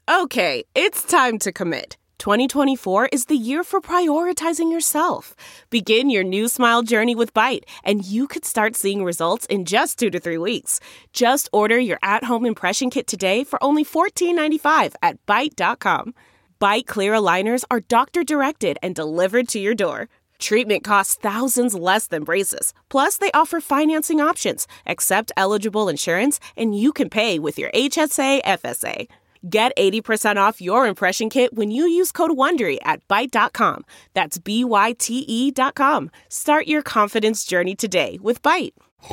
Okay, it's time to commit. 2024 is the year for prioritizing yourself. Begin your new smile journey with Byte, and you could start seeing results in just 2 to 3 weeks. Just order your at-home impression kit today for only $14.95 at Byte.com. Byte Clear aligners are doctor-directed and delivered to your door. Treatment costs thousands less than braces. Plus, they offer financing options, accept eligible insurance, and you can pay with your HSA FSA. Get 80% off your impression kit when you use code WONDERY at Byte.com. That's BYTE.com. Start your confidence journey today with Byte.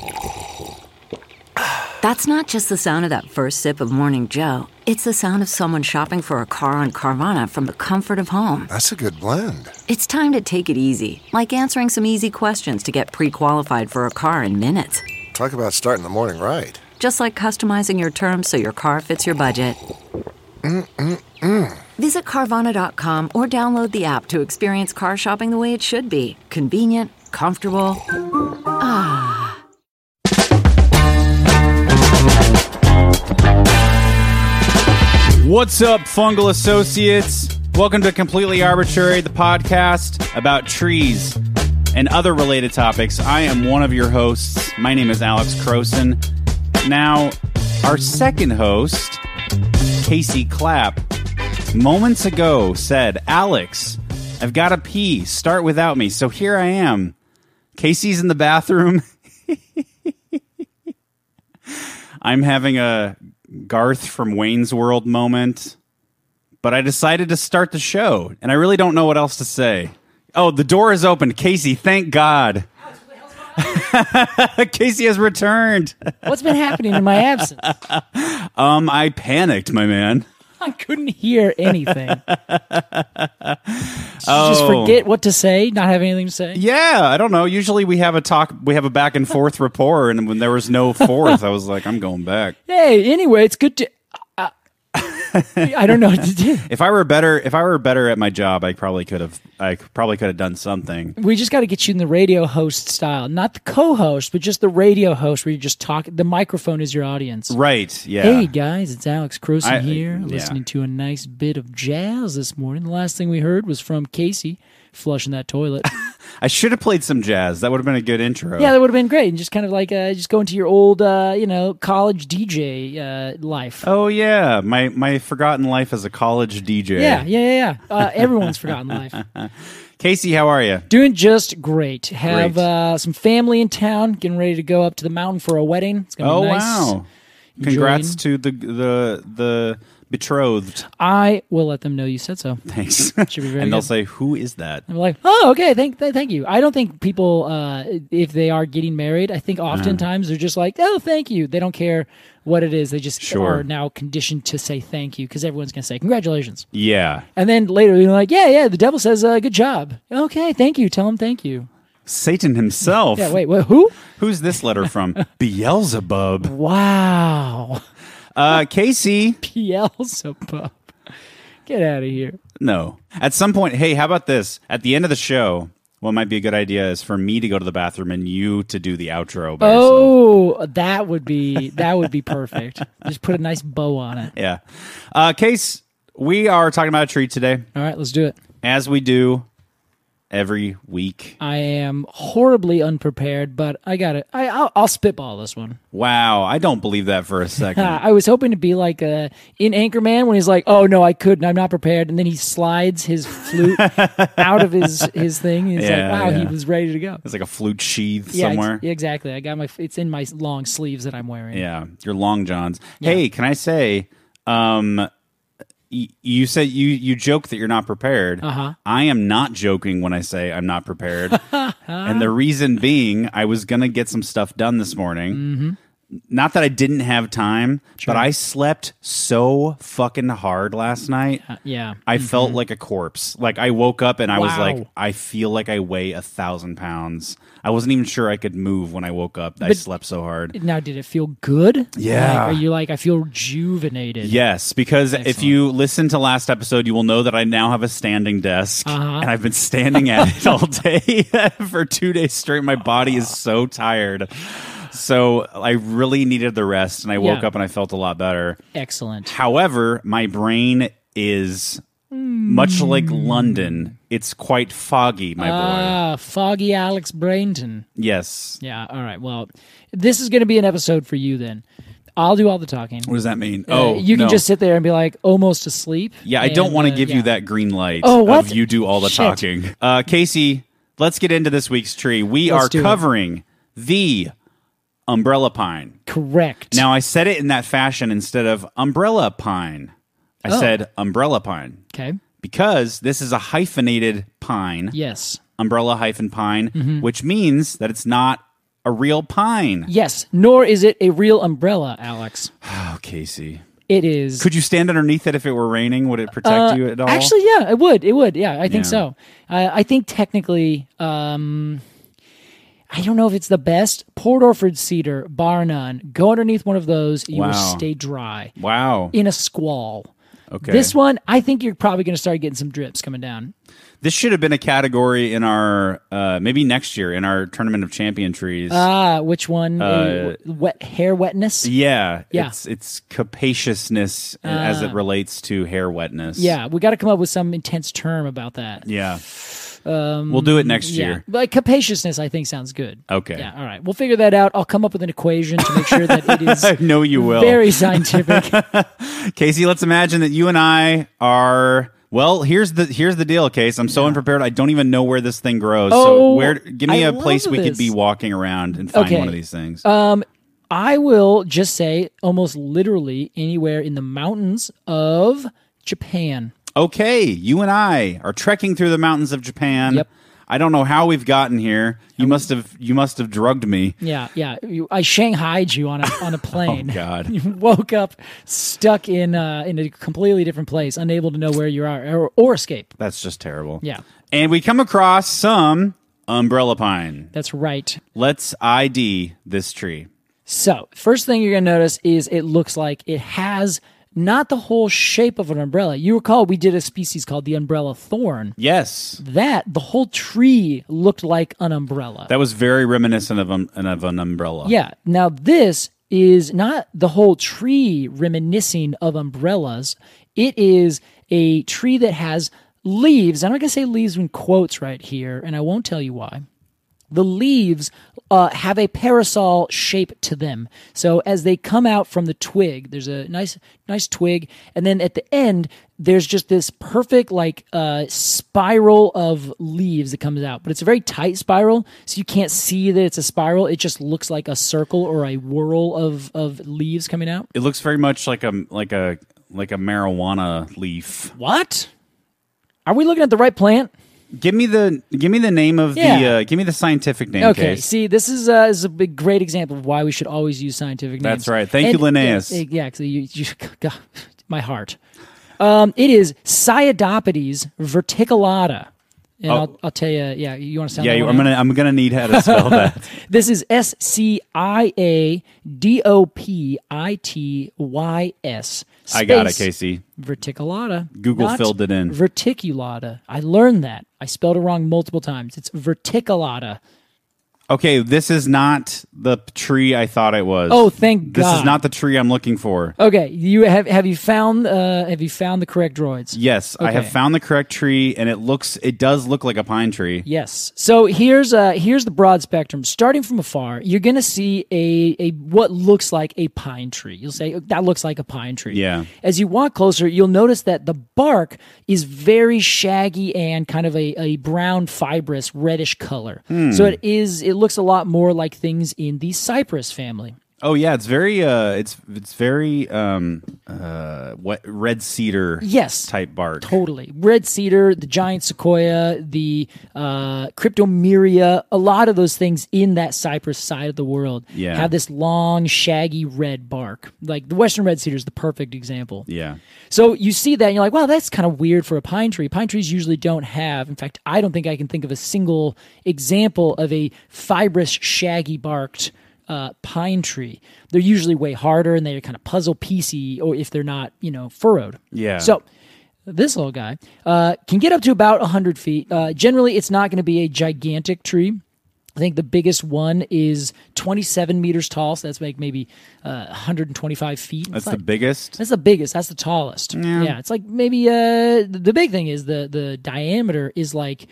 That's not just the sound of that first sip of Morning Joe. It's the sound of someone shopping for a car on Carvana from the comfort of home. That's a good blend. It's time to take it easy, like answering some easy questions to get pre-qualified for a car in minutes. Talk about starting the morning right. Just like customizing your terms so your car fits your budget. Visit Carvana.com or download the app to experience car shopping the way it should be. Convenient, comfortable. Ah. What's up, fungal associates? Welcome to Completely Arbitrary, the podcast about trees and other related topics. I am one of your hosts. My name is Alex Croson. Now, our second host, Casey Clapp, moments ago said, Alex, I've got to pee. Start without me. So here I am. Casey's in the bathroom. I'm having a Garth from Wayne's World moment. But I decided to start the show, and I really don't know what else to say. Oh, the door is open. Casey, thank God. Casey has returned. What's been happening in my absence? I panicked, my man. I couldn't hear anything. Did you just forget what to say? Not have anything to say? Yeah, I don't know. Usually we have a back and forth rapport, and when there was no fourth, I was like, I'm going back. Hey, anyway, it's good to. I don't know what to do. If I were better at my job, I probably could have done something. We just got to get you in the radio host style, not the co-host, but just the radio host where you just talk. The microphone is your audience. Right. Yeah. Hey guys, it's Alex Croson here, listening to a nice bit of jazz this morning. The last thing we heard was from Casey flushing that toilet. I should have played some jazz. That would have been a good intro. Yeah, that would have been great. And just kind of like just go into your old, college DJ life. Oh yeah, my forgotten life as a college DJ. Yeah. Everyone's forgotten life. Casey, how are you? Doing just great. Have some family in town. Getting ready to go up to the mountain for a wedding. It's gonna be nice. Oh wow! Congrats to the betrothed. I will let them know you said so. Thanks. Should be very and they'll good. say, "Who is that?" I'm like, "Oh, okay. Thank you." I don't think people, if they are getting married, I think oftentimes they're just like, "Oh, thank you." They don't care what it is. They just are now conditioned to say thank you because everyone's gonna say congratulations. Yeah. And then later they're like, "Yeah." The devil says, "Good job." Okay, thank you. Tell him thank you. Satan himself. Yeah. Wait. Who? Who's this letter from? Beelzebub. Wow. Casey. Beelzebub. Get out of here. No. At some point, hey, how about this? At the end of the show, what might be a good idea is for me to go to the bathroom and you to do the outro by yourself. That would be perfect. Just put a nice bow on it. Yeah. Case, we are talking about a treat today. All right, let's do it. As we do every week. I am horribly unprepared, but I got it. I'll spitball this one. Wow, I don't believe that for a second. I was hoping to be like in Anchorman when he's like, "Oh no, I couldn't. I'm not prepared," and then he slides his flute out of his thing. He's like, "Wow, he was ready to go." It's like a flute sheath somewhere. Exactly. I got it's in my long sleeves that I'm wearing. Yeah, your long johns. Yeah. Hey, can I say? You said you joke that you're not prepared. Uh-huh. I am not joking when I say I'm not prepared. And the reason being, I was going to get some stuff done this morning. Mm-hmm. Not that I didn't have time, but I slept so fucking hard last night. Yeah. I felt like a corpse. Like I woke up and I was like, I feel like I weigh 1,000 pounds. I wasn't even sure I could move when I woke up. I slept so hard. Now, did it feel good? Yeah. Are you like, I feel rejuvenated? Yes, because if you listen to last episode, you will know that I now have a standing desk. And I've been standing at it all day for 2 days straight. My body is so tired. So I really needed the rest, and I woke up and I felt a lot better. Excellent. However, my brain is much like London. It's quite foggy, my boy. Foggy Alex Brainton. Yes. Yeah, all right. Well, this is going to be an episode for you then. I'll do all the talking. What does that mean? You can just sit there and be like almost asleep. Yeah, I don't want to give you that green light what? of you do all the talking. Casey, let's get into this week's tree. Let's are covering the umbrella pine. Correct. Now, I said it in that fashion instead of umbrella pine. I said umbrella pine. Okay. Because this is a hyphenated pine. Yes. Umbrella hyphen pine, which means that it's not a real pine. Yes, nor is it a real umbrella, Alex. Oh, Casey. It is. Could you stand underneath it if it were raining? Would it protect you at all? Actually, yeah, it would. It would. Yeah, I think so. I think technically, I don't know if it's the best. Port Orford cedar, bar none. Go underneath one of those. You will stay dry. Wow. In a squall. Okay. This one, I think you're probably going to start getting some drips coming down. This should have been a category in our, maybe next year, in our Tournament of Champion trees. Which one? Hair wetness? Yeah. It's capaciousness as it relates to hair wetness. Yeah, we got to come up with some intense term about that. Yeah. We'll do it next year. But capaciousness, I think, sounds good. Okay. Yeah, all right. We'll figure that out. I'll come up with an equation to make sure that it is I know you will. Very scientific. Casey, let's imagine that you and I are... Well, here's the deal, Case. I'm so unprepared. I don't even know where this thing grows. Give me a place we could be walking around and find one of these things. I will just say almost literally anywhere in the mountains of Japan. Okay, you and I are trekking through the mountains of Japan. Yep. I don't know how we've gotten here. You must have drugged me. Yeah. I shanghaied you on a plane. Oh God! You woke up stuck in a completely different place, unable to know where you are or escape. That's just terrible. Yeah. And we come across some umbrella pine. That's right. Let's ID this tree. So, first thing you're going to notice is it looks like it has not the whole shape of an umbrella. You recall we did a species called the umbrella thorn. Yes. The whole tree looked like an umbrella. That was very reminiscent of an umbrella. Yeah. Now, this is not the whole tree reminiscing of umbrellas. It is a tree that has leaves. I'm not going to say leaves in quotes right here, and I won't tell you why. The leaves have a parasol shape to them. So as they come out from the twig, there's a nice twig, and then at the end, there's just this perfect spiral of leaves that comes out. But it's a very tight spiral, so you can't see that it's a spiral. It just looks like a circle or a whirl of leaves coming out. It looks very much like a marijuana leaf. What? Are we looking at the right plant? Give me the name of the give me the scientific name. Okay, Case. see, this is a great example of why we should always use scientific names. That's right. Thank you, Linnaeus. Yeah, you God, my heart. It is Cyadopodes verticulata. And I'll tell you. Yeah, you want to sound? Yeah, I'm gonna need how to spell that. This is SCIADOPITYS. I got it, Casey. Verticulata. Google filled it in. Verticulata. I learned that. I spelled it wrong multiple times. It's verticulata. Okay, this is not the tree I thought it was. Oh, thank God! This is not the tree I'm looking for. Okay, you have you found the correct droids? Yes, okay. I have found the correct tree, and it does look like a pine tree. Yes. So here's the broad spectrum. Starting from afar, you're going to see a what looks like a pine tree. You'll say that looks like a pine tree. Yeah. As you walk closer, you'll notice that the bark is very shaggy and kind of a brown, fibrous, reddish color. So it looks a lot more like things in the cypress family. Oh yeah, it's very what red cedar type bark. Totally. Red cedar, the giant sequoia, the cryptomeria, a lot of those things in that cypress side of the world have this long, shaggy red bark. Like the western red cedar is the perfect example. Yeah. So you see that and you're like, wow, that's kind of weird for a pine tree. Pine trees usually don't have, in fact, I don't think I can think of a single example of a fibrous, shaggy barked pine tree. They're usually way harder and they're kind of puzzle piecey, or if they're not, furrowed. Yeah. So this little guy can get up to about 100 feet. Generally, it's not going to be a gigantic tree. I think the biggest one is 27 meters tall, so that's like maybe 125 feet. That's the biggest? That's the biggest. That's the tallest. Yeah, it's like maybe the big thing is the diameter is like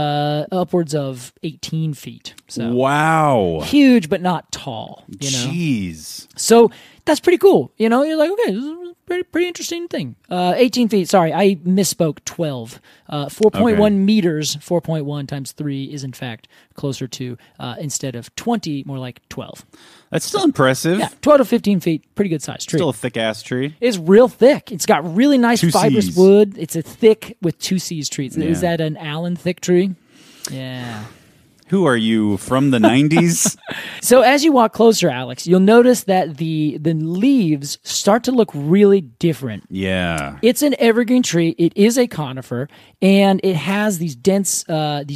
upwards of 18 feet. So wow. Huge, but not tall. You know? Jeez. So that's pretty cool. You know, you're like, okay, this is a pretty interesting thing. 18 feet. Sorry, I misspoke. 12. 4.1 meters. 4.1 times 3 is in fact closer to instead of 20, more like 12. That's still impressive. Yeah, 12 to 15 feet. Pretty good size tree. Still a thick ass tree. It's real thick. It's got really nice Two fibrous Cs. wood. It's a thick with 2 C's tree. Yeah. Is that an Allen thick tree? Yeah. Who are you, from the 90s? So as you walk closer, Alex, you'll notice that the leaves start to look really different. Yeah. It's an evergreen tree. It is a conifer, and it has these dense,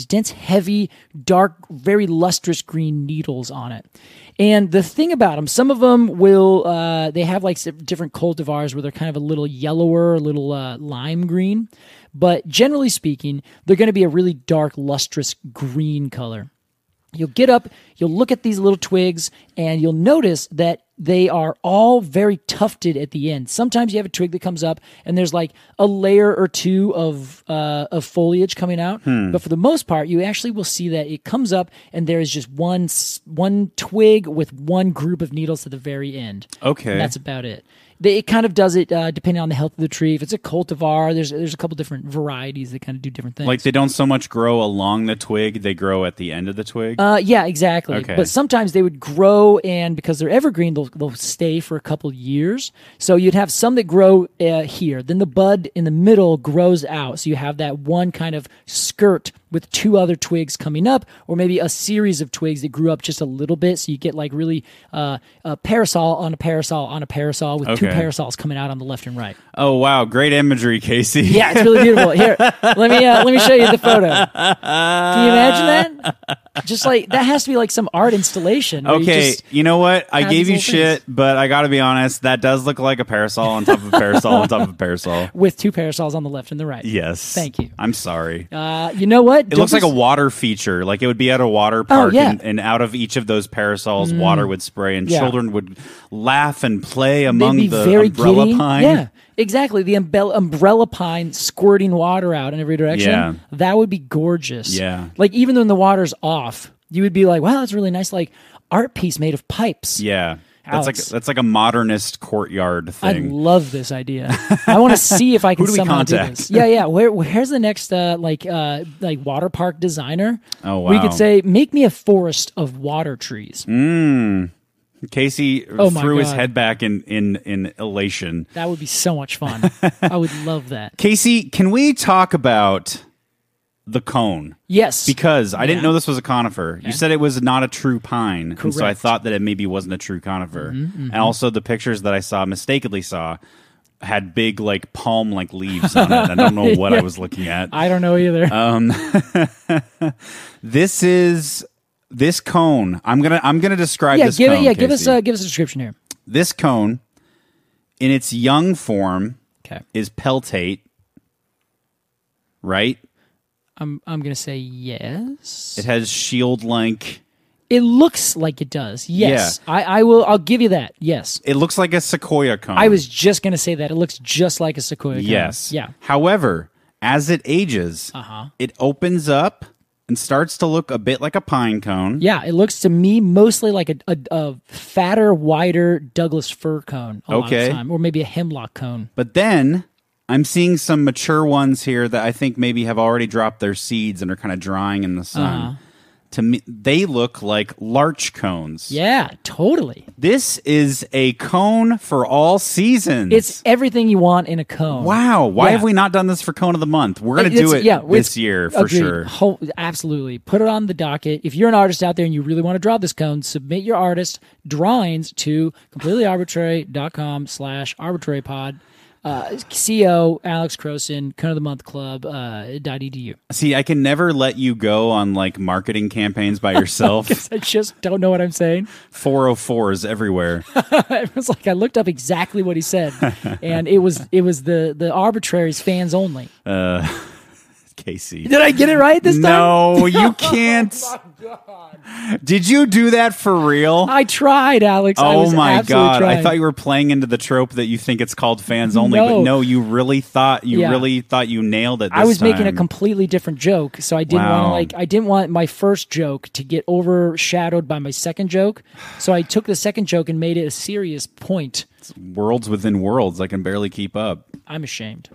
heavy, dark, very lustrous green needles on it. And the thing about them, some of them will, they have like different cultivars where they're kind of a little yellower, a little lime green. But generally speaking, they're going to be a really dark, lustrous green color. You'll get up, you'll look at these little twigs, and you'll notice that they are all very tufted at the end. Sometimes you have a twig that comes up, and there's like a layer or two of foliage coming out. But for the most part, you actually will see that it comes up, and there is just one twig with one group of needles at the very end. Okay. And that's about it. It kind of does it depending on the health of the tree. If it's a cultivar, there's a couple different varieties that kind of do different things. Like they don't so much grow along the twig, they grow at the end of the twig? Yeah, exactly. Okay. But sometimes they would grow, and because they're evergreen, they'll stay for a couple years. So you'd have some that grow here. Then the bud in the middle grows out. So you have that one kind of skirt with 2 other twigs coming up, or maybe a series of twigs that grew up just a little bit. So you get like really a parasol on a parasol on a parasol with 2 parasols coming out on the left and right. Oh, wow. Great imagery, Casey. Yeah, it's really beautiful. Here, let me show you the photo. Can you imagine that? Just like, that has to be like some art installation. Okay, you know what? I gave you these shit, but I gotta be honest, that does look like a parasol on top of a parasol on top of a parasol. With 2 parasols on the left and the right. Yes. Thank you. I'm sorry. You know what? It looks like a water feature. Like it would be at a water park, and out of each of those parasols, water would spray, and children would laugh and play among the umbrella giddy. pine. Yeah, exactly. The umbrella pine squirting water out in every direction. Yeah. That would be gorgeous. Yeah. Like even when the water's off, you would be like, wow, that's really nice, like art piece made of pipes. Yeah. Alex. That's like a modernist courtyard I thing. love this idea. I want to see if I can Who do we somehow do contact? this. Yeah. Where's the next like water park designer? Oh, wow. We could say, make me a forest of water trees. Casey Oh my threw his God. head back in elation. That would be so much fun. I would love that. Casey, can we talk about the cone? Yes. Because I didn't know this was a conifer. You said it was not a true pine, and so I Correct. thought that it maybe wasn't a true conifer. And also the pictures that I mistakenly saw, had big like palm-like leaves on it. I don't know what I was looking at. I don't know either. This cone. I'm gonna describe this give cone. it. Give us Casey. a description here. This cone, in its young form, Okay. is peltate. Right? I'm gonna say yes. It has shield-like. It looks like it does. Yes. I'll give you that. Yes. It looks like a sequoia cone. I was just gonna say that. It looks just like a sequoia cone. Yes. Yeah. However, as it ages, it opens up and starts to look a bit like a pine cone. Yeah, it looks to me mostly like a fatter, wider Douglas fir cone a lot of the time, or maybe a hemlock cone. But then I'm seeing some mature ones here that I think maybe have already dropped their seeds and are kind of drying in the sun. To me, they look like larch cones. Yeah, totally. This is a cone for all seasons. It's everything you want in a cone. Wow. Why Yeah. have we not done this for Cone of the Month? We're going to do it this year for agreed. sure. Absolutely. Put it on the docket. If you're an artist out there and you really want to draw this cone, submit your artist drawings to completelyarbitrary.com/arbitrarypod. CO Alex Croson, Cone of the Month Club, .edu. See, I can never let you go on like marketing campaigns by yourself. I just don't know what I'm saying. 404s everywhere. It was like I looked up exactly what he said, and it was the arbitraries fans only. Casey. Did I get it right this time? No, you can't. Oh my God. Did you do that for real? I tried, Alex. I Oh was my absolutely God. trying. I thought you were playing into the trope that you think it's called fans only, but No. no, you really thought you Yeah. nailed it this I was making a time. completely different joke, so I didn't Wow. want to I didn't want my first joke to get overshadowed by my second joke. So I took the second joke and made it a serious point. Worlds within worlds. I can barely keep up. I'm ashamed.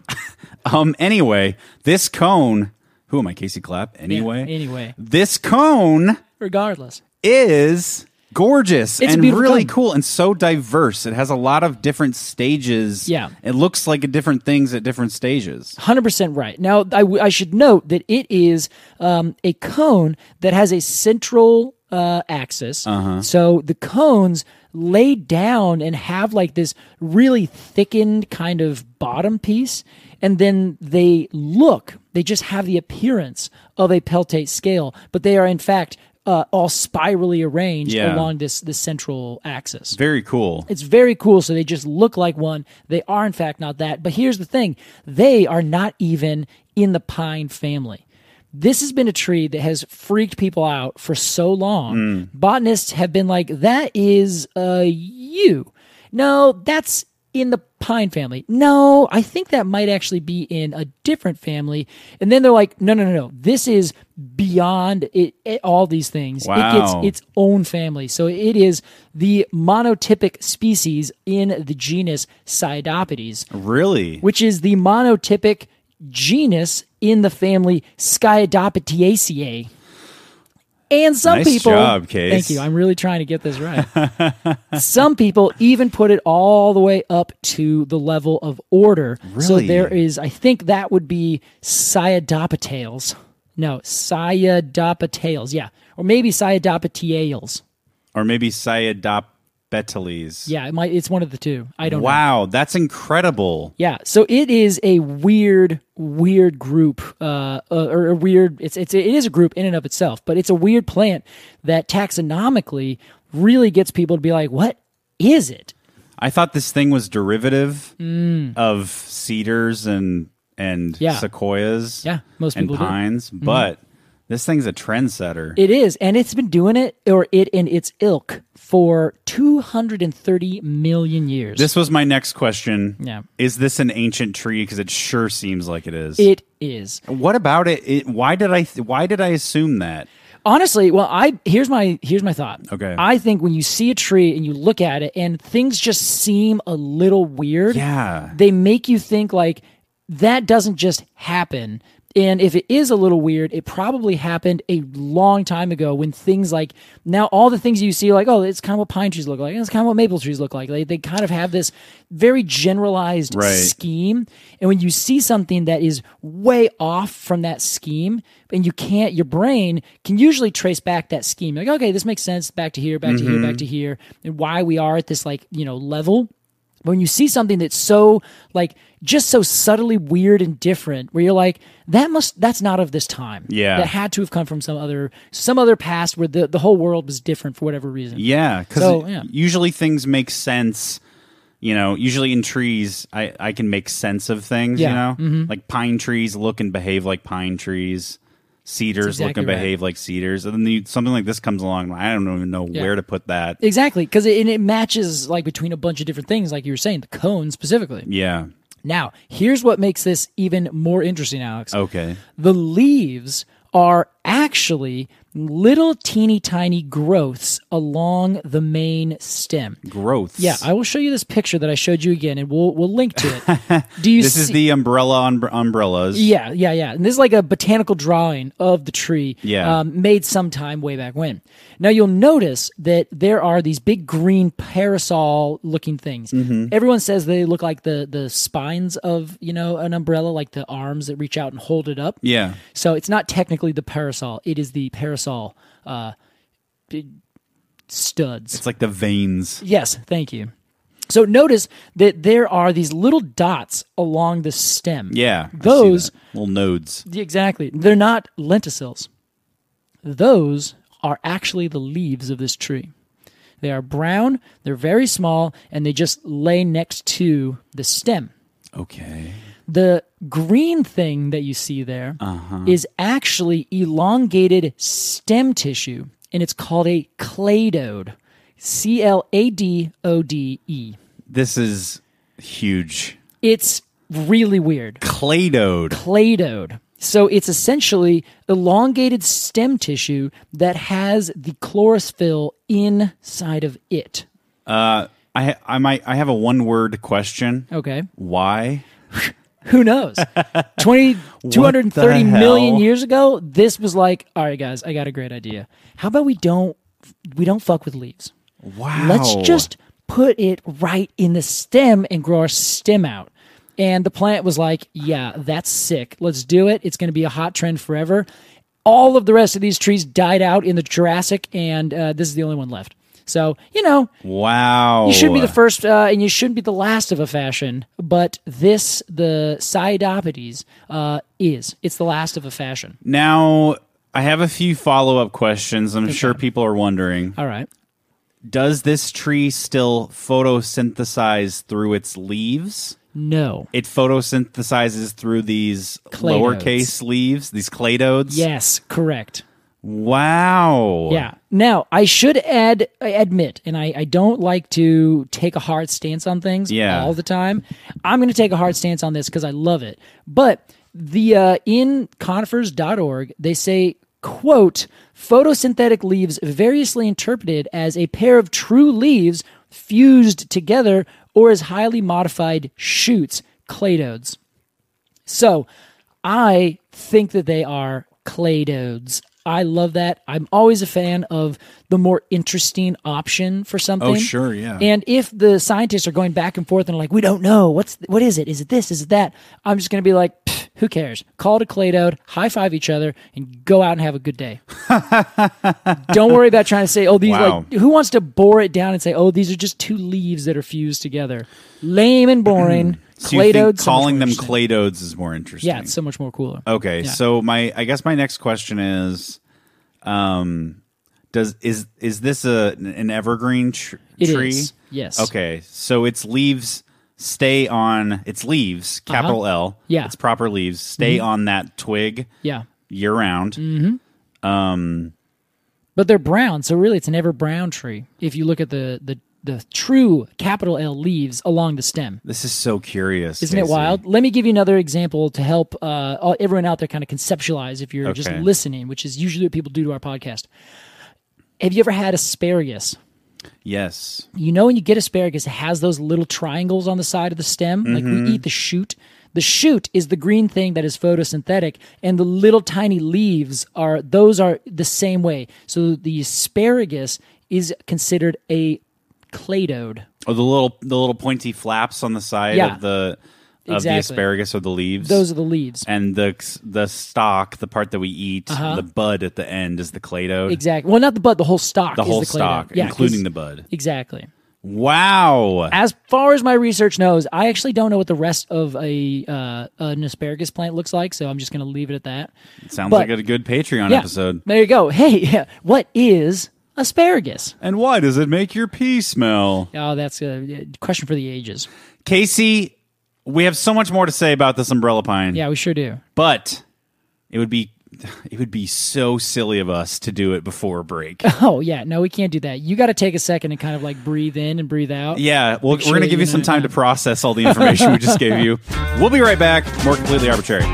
Anyway, this cone. Who am I, Casey Clapp? Anyway. Yeah, anyway. This cone Regardless. is gorgeous It's a and beautiful really cone. cool and so diverse. It has a lot of different stages. Yeah. It looks like different things at different stages. 100% right. Now, I should note that it is a cone that has a central axis. So the cones lay down and have like this really thickened kind of bottom piece. And then they just have the appearance of a peltate scale, but they are in fact all spirally arranged Yeah. along this central axis. Very cool. It's very cool. So they just look like one. They are, in fact, not that. But here's the thing. They are not even in the pine family. This has been a tree that has freaked people out for so long. Botanists have been like, that is yew. No, that's in the pine family. No, I think that might actually be in a different family. And then they're like, no. This is beyond all these things. Wow. It gets its own family. So it is the monotypic species in the genus Sciadopitys, Really? which is the monotypic genus in the family Sciadopitiaceae. And some Nice people, job, Case. thank you. I'm really trying to get this right. Some people even put it all the way up to the level of order. So Really? there is, I think that would be Sciadopitales. No, Sciadopitales. Yeah, or maybe Sciadopitiales. Or maybe Sciadopetales. Yeah, it's one of the two. I don't know. Wow, that's incredible. Yeah, so it is a weird group, or a weird. It is a group in and of itself, but it's a weird plant that taxonomically really gets people to be like, "What is it?" I thought this thing was derivative of cedars and Yeah. sequoias Yeah, most and people do. pines, but this thing's a trendsetter. It is, and it's been doing it, or it and its ilk, for 230 million years. This was my next question. Yeah. Is this an ancient tree? Because it sure seems like it is. It is. What about it? Why did I assume that? Honestly, well, here's my thought. Okay. I think when you see a tree and you look at it and things just seem a little weird, Yeah. they make you think like that doesn't just happen. And if it is a little weird, it probably happened a long time ago when things like now all the things you see like, oh, it's kind of what pine trees look like. It's kind of what maple trees look like. They kind of have this very generalized Right. scheme. And when you see something that is way off from that scheme and your brain can usually trace back that scheme. Like, okay, this makes sense. Back to here, back to here, back to here. And why we are at this level. But when you see something that's so just so subtly weird and different, where you're like, that's not of this time. Yeah. That had to have come from some other past where the whole world was different for whatever reason. Yeah, because So, yeah. usually things make sense. Usually in trees, I can make sense of things. Yeah. Like pine trees look and behave like pine trees. Cedars That's exactly look and right. behave like cedars. And then something like this comes along. I don't even know Yeah. where to put that. Exactly, because it matches between a bunch of different things, like you were saying, the cone specifically. Yeah. Now, here's what makes this even more interesting, Alex. Okay. The leaves are actually little teeny tiny growths along the main stem. Growths. Yeah, I will show you this picture that I showed you again, and we'll link to it. Do you This see? is the umbrellas. Yeah. And this is like a botanical drawing of the tree, Yeah. made sometime way back when. Now you'll notice that there are these big green parasol-looking things. Mm-hmm. Everyone says they look like the spines of an umbrella, like the arms that reach out and hold it up. Yeah. So it's not technically the parasol; it is the parasol studs. It's like the veins. Yes, thank you. So notice that there are these little dots along the stem. Yeah. I see Those that. Little nodes. Exactly. They're not lenticels. Those are actually the leaves of this tree. They are brown, they're very small, and they just lay next to the stem. Okay. The green thing that you see there is actually elongated stem tissue, and it's called a cladode. Cladode. This is huge. It's really weird. Cladode. So it's essentially elongated stem tissue that has the chlorophyll inside of it. I have a one-word question. Okay. Why? Who knows? 230 million years ago, this was like, all right, guys, I got a great idea. How about we don't fuck with leaves? Wow. Let's just put it right in the stem and grow our stem out. And the plant was like, yeah, that's sick. Let's do it. It's going to be a hot trend forever. All of the rest of these trees died out in the Jurassic, and this is the only one left. So, wow. You shouldn't be the first, and you shouldn't be the last of a fashion, but the Cladode is. It's the last of a fashion. Now, I have a few follow-up questions. I'm sure people are wondering. All right. Does this tree still photosynthesize through its leaves? No. It photosynthesizes through these cladodes. Lowercase leaves, these cladodes? Yes, correct. Wow. Yeah. Now, I should admit, and I don't like to take a hard stance on things all the time. I'm going to take a hard stance on this because I love it. But in conifers.org, they say, quote, photosynthetic leaves variously interpreted as a pair of true leaves fused together or as highly modified shoots, cladodes. So I think that they are cladodes. I love that. I'm always a fan of the more interesting option for something. Oh, sure, yeah. And if the scientists are going back and forth and like, we don't know, what is it? Is it this? Is it that? I'm just going to be like, who cares? Call it a cladode, high five each other, and go out and have a good day. Don't worry about trying to say, these who wants to bore it down and say, these are just two leaves that are fused together. Lame and boring. So cladodes, you think calling them cladodes is more interesting? Yeah, it's so much more cooler. Okay, so I guess my next question is, is this an evergreen tree? It is. Yes. Okay, so its leaves stay on its leaves, capital L. Yeah. Its proper leaves stay on that twig. Yeah. Year round. Mm-hmm. But they're brown, so really it's an ever brown tree. If you look at the true capital L leaves along the stem. This is so curious. Isn't it wild? Let me give you another example to help everyone out there kind of conceptualize if you're just listening, which is usually what people do to our podcast. Have you ever had asparagus? Yes. When you get asparagus, it has those little triangles on the side of the stem. Like we eat the shoot. The shoot is the green thing that is photosynthetic, and the little tiny leaves are the same way. So the asparagus is considered a cladode. Oh, the little pointy flaps on the side of the asparagus or the leaves. Those are the leaves. And the stalk, the part that we eat, the bud at the end is the cladode. Exactly. Well, not the bud, the whole stalk. The is whole the stalk, including the bud. Exactly. Wow. As far as my research knows, I actually don't know what the rest of an asparagus plant looks like, so I'm just going to leave it at that. It sounds like a good Patreon episode. There you go. Hey, what is asparagus? And why does it make your pee smell? Oh, that's a question for the ages. Casey, we have so much more to say about this umbrella pine. Yeah, we sure do. But it would be so silly of us to do it before a break. Oh, yeah. No, we can't do that. You got to take a second and kind of like breathe in and breathe out. Yeah, we're going to give you some time to process all the information we just gave you. We'll be right back. More Completely Arbitrary.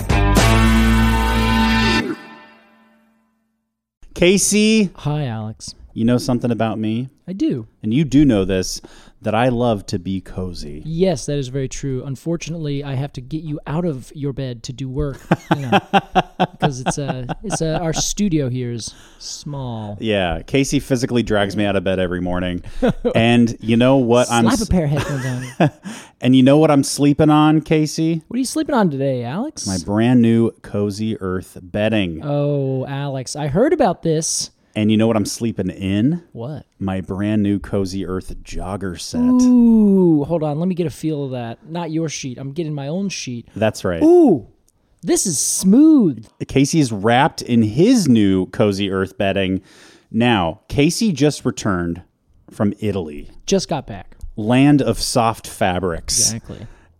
Casey. Hi, Alex. You know something about me? I do. And you do know this, that I love to be cozy. Yes, that is very true. Unfortunately, I have to get you out of your bed to do work, because it's our studio here is small. Yeah, Casey physically drags me out of bed every morning, and you know what? Slap a pair of headphones on. And you know what I'm sleeping on, Casey? What are you sleeping on today, Alex? My brand new Cozy Earth bedding. Oh, Alex, I heard about this. And you know what I'm sleeping in? What? My brand new Cozy Earth jogger set. Ooh, hold on. Let me get a feel of that. Not your sheet. I'm getting my own sheet. That's right. Ooh, this is smooth. Casey is wrapped in his new Cozy Earth bedding. Now, Casey just returned from Italy. Just got back. Land of soft fabrics. Exactly.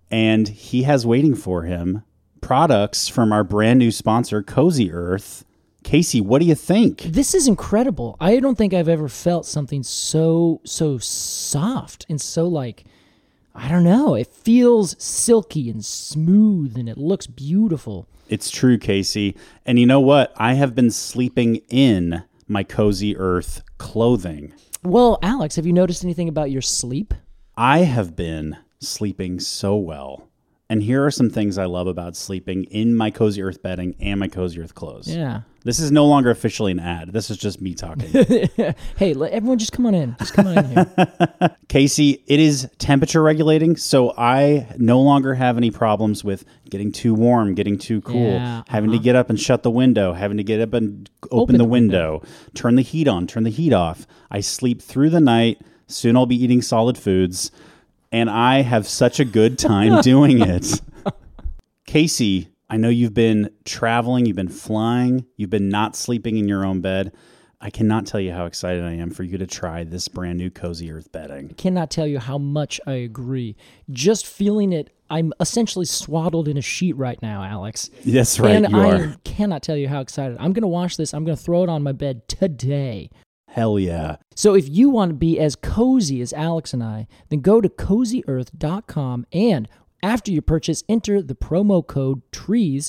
and he has waiting for him products from our brand new sponsor, Cozy Earth. Casey, what do you think? This is incredible. I don't think I've ever felt something so soft and so I don't know. It feels silky and smooth, and it looks beautiful. It's true, Casey. And you know what? I have been sleeping in my Cozy Earth clothing. Well, Alex, have you noticed anything about your sleep? I have been sleeping so well. And here are some things I love about sleeping in my Cozy Earth bedding and my Cozy Earth clothes. Yeah. This is no longer officially an ad. This is just me talking. Hey, everyone just come on in. Just come on in here. Casey, it is temperature regulating, so I no longer have any problems with getting too warm, getting too cool, having to get up and shut the window, having to get up and open the window, turn the heat on, turn the heat off. I sleep through the night. Soon I'll be eating solid foods. And I have such a good time doing it. Casey, I know you've been traveling, you've been flying, you've been not sleeping in your own bed. I cannot tell you how excited I am for you to try this brand new Cozy Earth bedding. I cannot tell you how much I agree. Just feeling it, I'm essentially swaddled in a sheet right now, Alex. That's right, and you are. I cannot tell you how excited. I'm going to wash this. I'm going to throw it on my bed today. Hell yeah. So if you want to be as cozy as Alex and I, then go to CozyEarth.com and after you purchase, enter the promo code TREES,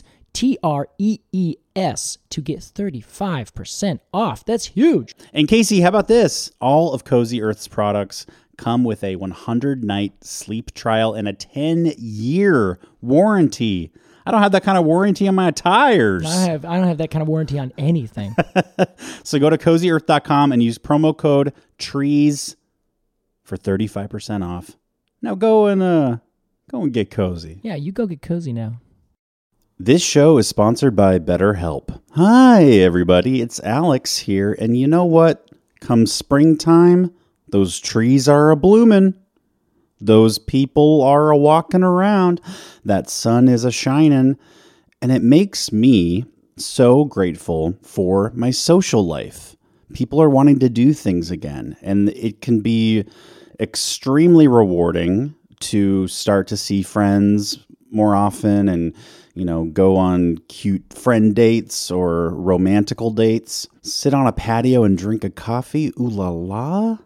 TREES, to get 35% off. That's huge. And Casey, how about this? All of Cozy Earth's products come with a 100-night sleep trial and a 10-year warranty. I don't have that kind of warranty on my tires. I don't have that kind of warranty on anything. So go to CozyEarth.com and use promo code TREES for 35% off. Now go and get cozy. Yeah, you go get cozy now. This show is sponsored by BetterHelp. Hi, everybody. It's Alex here. And you know what? Come springtime, those trees are a-bloomin'. Those people are a-walking around. That sun is a-shining. And it makes me so grateful for my social life. People are wanting to do things again. And it can be extremely rewarding to start to see friends more often and, go on cute friend dates or romantical dates. Sit on a patio and drink a coffee. Ooh la la.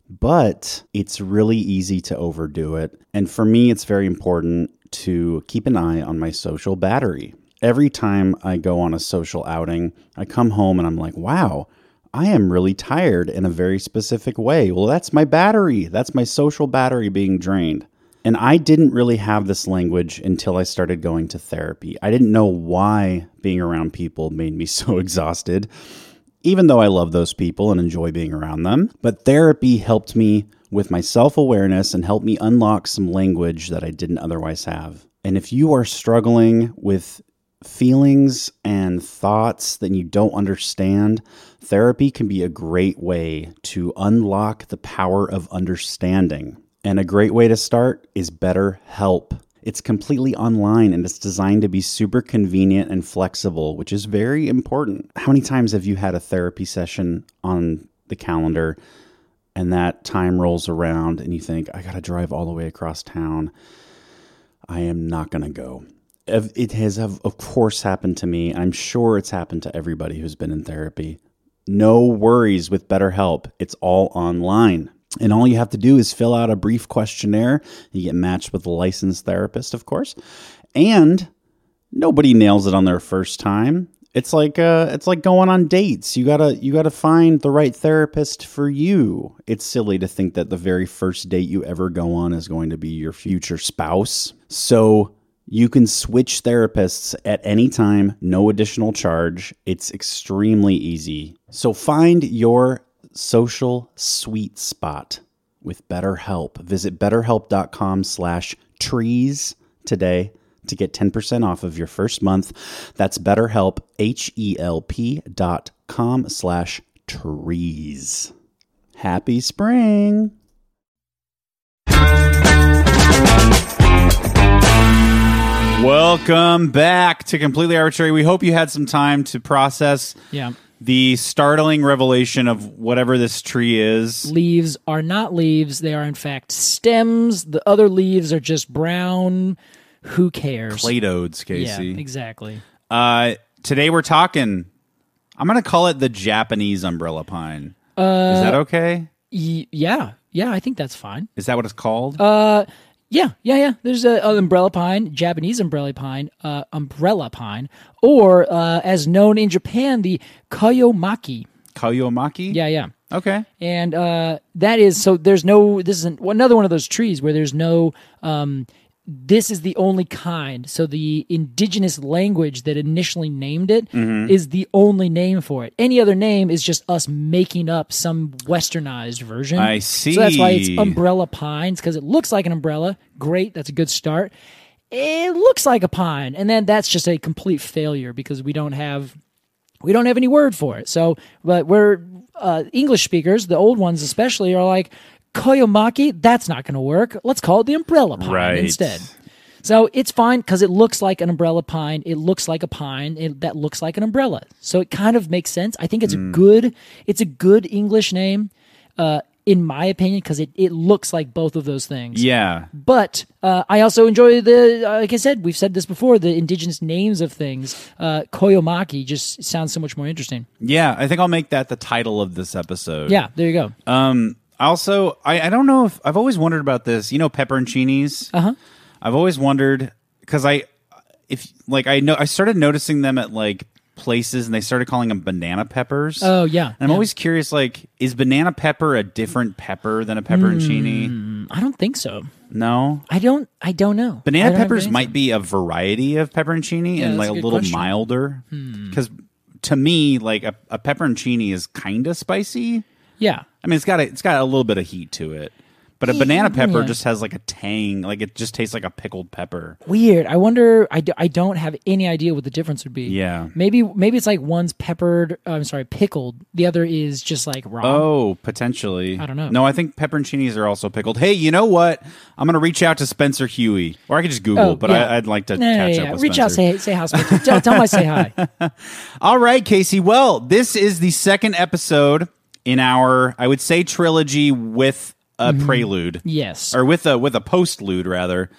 But it's really easy to overdo it. And for me, it's very important to keep an eye on my social battery. Every time I go on a social outing, I come home and I'm like, wow, I am really tired in a very specific way. Well, that's my battery. That's my social battery being drained. And I didn't really have this language until I started going to therapy. I didn't know why being around people made me so exhausted, even though I love those people and enjoy being around them. But therapy helped me with my self-awareness and helped me unlock some language that I didn't otherwise have. And if you are struggling with feelings and thoughts that you don't understand, therapy can be a great way to unlock the power of understanding. And a great way to start is BetterHelp. It's completely online and it's designed to be super convenient and flexible, which is very important. How many times have you had a therapy session on the calendar and that time rolls around and you think, I got to drive all the way across town. I am not going to go. It has, of course, happened to me. I'm sure it's happened to everybody who's been in therapy. No worries with BetterHelp. It's all online. And all you have to do is fill out a brief questionnaire. You get matched with a licensed therapist, of course. And nobody nails it on their first time. It's like going on dates. You gotta find the right therapist for you. It's silly to think that the very first date you ever go on is going to be your future spouse. So you can switch therapists at any time, no additional charge. It's extremely easy. So find your social sweet spot with BetterHelp. Visit BetterHelp.com/trees today to get 10% off of your first month. That's BetterHelp, HELP.com/trees. Happy spring. Welcome back to Completely Arbitrary. We hope you had some time to process the startling revelation of whatever this tree is. Leaves are not leaves. They are, in fact, stems. The other leaves are just brown. Who cares? Cladodes, Casey. Yeah, exactly. Today we're talking, I'm going to call it the Japanese umbrella pine. Is that okay? Yeah, I think that's fine. Is that what it's called? Yeah. There's an umbrella pine, Japanese umbrella pine, or as known in Japan, the koyomaki. Koyomaki? Yeah. Okay. And that is, so there's no, this is another one of those trees where there's no, this is the only kind. So the indigenous language that initially named it is the only name for it. Any other name is just us making up some westernized version. I see. So that's why it's umbrella pines, because it looks like an umbrella. Great, that's a good start. It looks like a pine, and then that's just a complete failure because we don't have any word for it. So, but we're English speakers, the old ones especially, are like, koyomaki, that's not going to work. Let's call it the umbrella pine instead. So it's fine because it looks like an umbrella pine. It looks like a pine that looks like an umbrella. So it kind of makes sense. I think it's a good English name, in my opinion, because it looks like both of those things. Yeah. But I also enjoy like I said, we've said this before, the indigenous names of things. Koyomaki just sounds so much more interesting. Yeah, I think I'll make that the title of this episode. Yeah, there you go. Also, I don't know if I've always wondered about this. You know, pepperoncinis. I've always wondered because I started noticing them at like places, and they started calling them banana peppers. Oh yeah. And I'm always curious, like, is banana pepper a different pepper than a pepperoncini? I don't think so. No, I don't know. Banana peppers might be a variety of pepperoncini and like a little milder. Because to me, like a pepperoncini is kind of spicy. Yeah. I mean, it's got a little bit of heat to it, but a banana pepper just has like a tang, like it just tastes like a pickled pepper. Weird. I wonder. I don't have any idea what the difference would be. Yeah. Maybe it's like one's pickled. The other is just like raw. Oh, potentially. I don't know. No, I think pepperoncinis are also pickled. Hey, you know what? I'm gonna reach out to Spencer Huey, or I could just Google. But yeah. I'd like to catch up with reach Spencer. out, say hi, Spencer. tell him I say hi. All right, Casey. Well, this is the second episode in our, I would say, trilogy with a prelude. Yes. Or with a postlude, rather,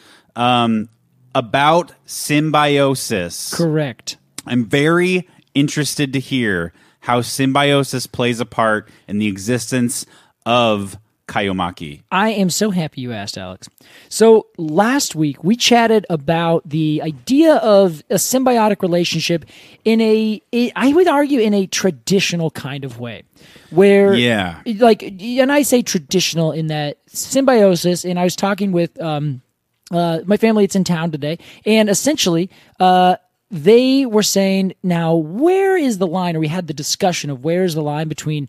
about symbiosis. Correct. I'm very interested to hear how symbiosis plays a part in the existence of Koyomaki. I am so happy you asked, Alex. So last week we chatted about the idea of a symbiotic relationship I would argue in a traditional kind of way, where and I say traditional in that symbiosis. And I was talking with my family. It's in town today, and essentially they were saying, now, where is the line? Or we had the discussion of where is the line between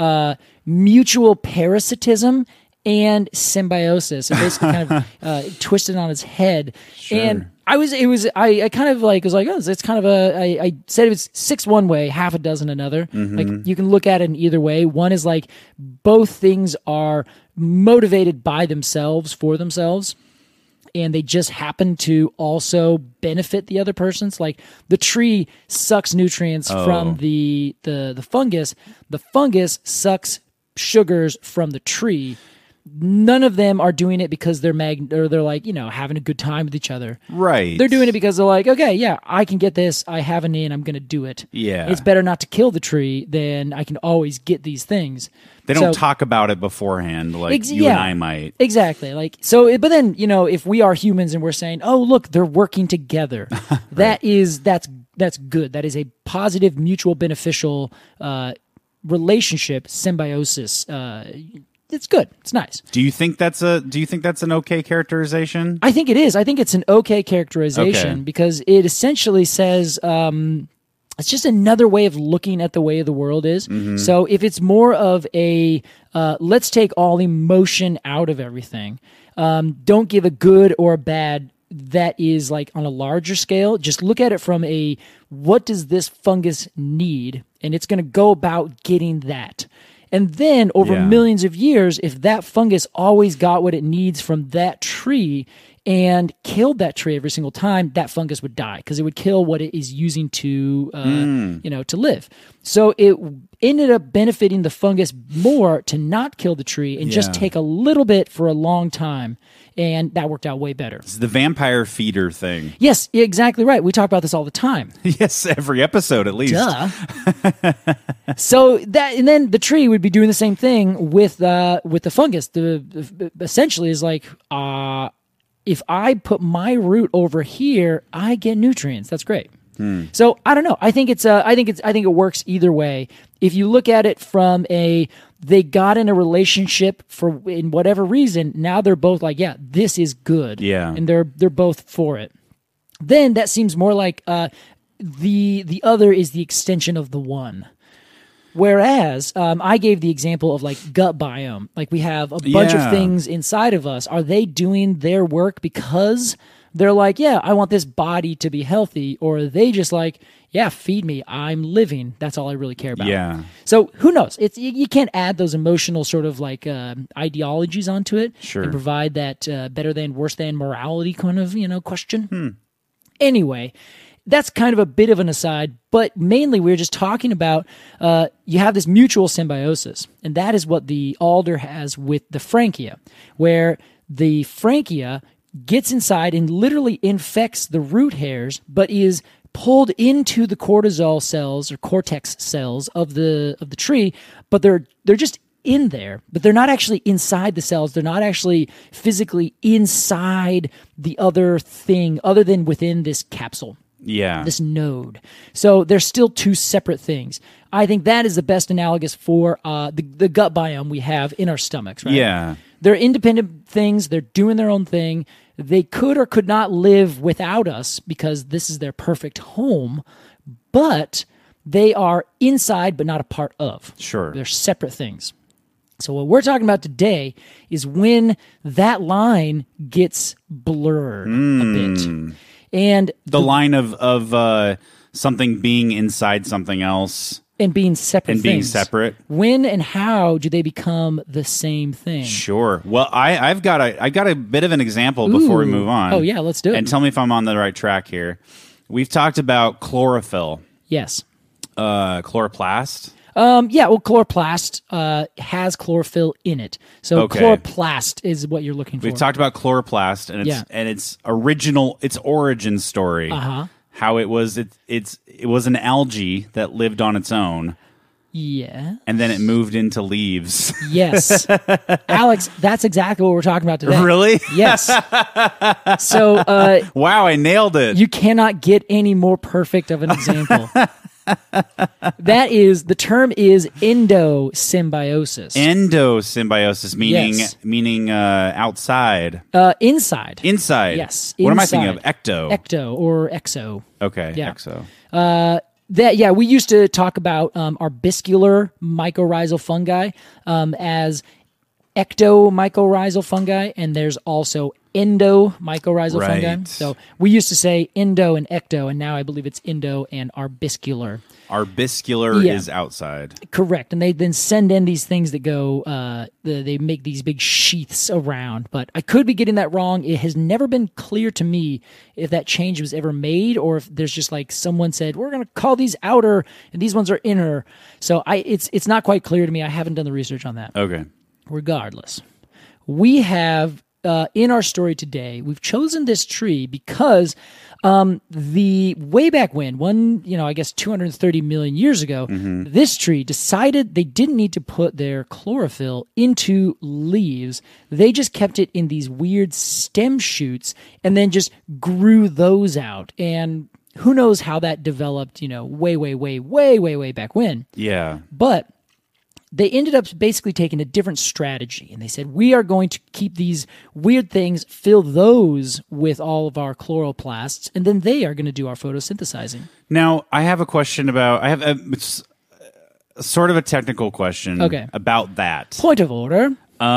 mutual parasitism and symbiosis. It basically kind of twisted on its head. Sure. And I kind of like was like, oh, it's kind of I said it was 6 one way, half a dozen another. Like you can look at it in either way. One is like both things are motivated by themselves for themselves, and they just happen to also benefit the other person's. Like the tree sucks nutrients from the fungus. The fungus sucks sugars from the tree. None of them are doing it because they're like, having a good time with each other. Right. They're doing it because they're like, okay, yeah, I can get this. I have an in. I'm going to do it. Yeah. It's better not to kill the tree than I can always get these things. They don't talk about it beforehand like you and I might. Exactly. Like so, but then if we are humans and we're saying, "Oh, look, they're working together," right. that's good. That is a positive, mutual, beneficial relationship, symbiosis. It's good. It's nice. Do you think that's an okay characterization? I think it is. I think it's an okay characterization because it essentially says. It's just another way of looking at the way the world is. So if it's more of a let's take all emotion out of everything, don't give a good or a bad, that is like on a larger scale. Just look at it from a what does this fungus need, and it's going to go about getting that. And then over millions of years, if that fungus always got what it needs from that tree, and killed that tree every single time, that fungus would die because it would kill what it is using to, to live. So it ended up benefiting the fungus more to not kill the tree and just take a little bit for a long time. And that worked out way better. It's the vampire feeder thing. Yes, exactly right. We talk about this all the time. Yes, every episode at least. Duh. So and then the tree would be doing the same thing with the fungus. Essentially is like, if I put my root over here, I get nutrients. That's great. So I don't know. I think it works either way. If you look at it from they got in a relationship in whatever reason, now they're both like, yeah, this is good. Yeah. And they're both for it. Then that seems more like the other is the extension of the one. Whereas I gave the example of like gut biome. Like we have a bunch of things inside of us. Are they doing their work because they're like, yeah, I want this body to be healthy? Or are they just like, yeah, feed me, I'm living. That's all I really care about. Yeah. So who knows? You can't add those emotional sort of like ideologies onto it. Sure. And provide that better than, worse than morality kind of, question. Anyway, that's kind of a bit of an aside, but mainly we're just talking about you have this mutual symbiosis, and that is what the alder has with the Frankia, where the Frankia gets inside and literally infects the root hairs, but is pulled into the cortisol cells or cortex cells of the tree, but they're just in there, but they're not actually inside the cells. They're not actually physically inside the other thing other than within this capsule. Yeah. This node. So they're still two separate things. I think that is the best analogous for the gut biome we have in our stomachs, right? Yeah. They're independent things. They're doing their own thing. They could or could not live without us because this is their perfect home, but they are inside but not a part of. Sure. They're separate things. So what we're talking about today is when that line gets blurred a bit. And the line of something being inside something else and being separate and being things. separate. When and how do they become the same thing? Sure. Well, I got a bit of an example before we move on. Oh yeah, let's do it. And tell me if I'm on the right track here. We've talked about chlorophyll. Yes. Chloroplast. Yeah, well, chloroplast has chlorophyll in it. So Okay. chloroplast is what you're looking for. We've talked about chloroplast and its origin story. Uh-huh. How it was an algae that lived on its own. Yeah. And then it moved into leaves. Yes. Alex, that's exactly what we're talking about today. Really? Yes. So wow, I nailed it. you cannot get any more perfect of an example. The term is endosymbiosis. Endosymbiosis, meaning outside. Inside. Inside. Yes. What am I thinking of? inside. Ecto. Ecto or exo. Okay. Yeah. Exo. We used to talk about arbuscular mycorrhizal fungi as ectomycorrhizal fungi, and there's also endomycorrhizal fungi. So we used to say endo and ecto, and now I believe it's endo and arbuscular. Arbuscular is outside. Correct. And they then send in these things that go, they make these big sheaths around. But I could be getting that wrong. It has never been clear to me if that change was ever made or if there's just like someone said, we're going to call these outer and these ones are inner. So it's not quite clear to me. I haven't done the research on that. Okay. Regardless, we have in our story today, we've chosen this tree because the way back when, 230 million years ago, this tree decided they didn't need to put their chlorophyll into leaves. They just kept it in these weird stem shoots and then just grew those out. And who knows how that developed, way back when. Yeah. But they ended up basically taking a different strategy, and they said, we are going to keep these weird things, fill those with all of our chloroplasts, and then they are going to do our photosynthesizing. Now, I have a question it's sort of a technical question about that. Point of order.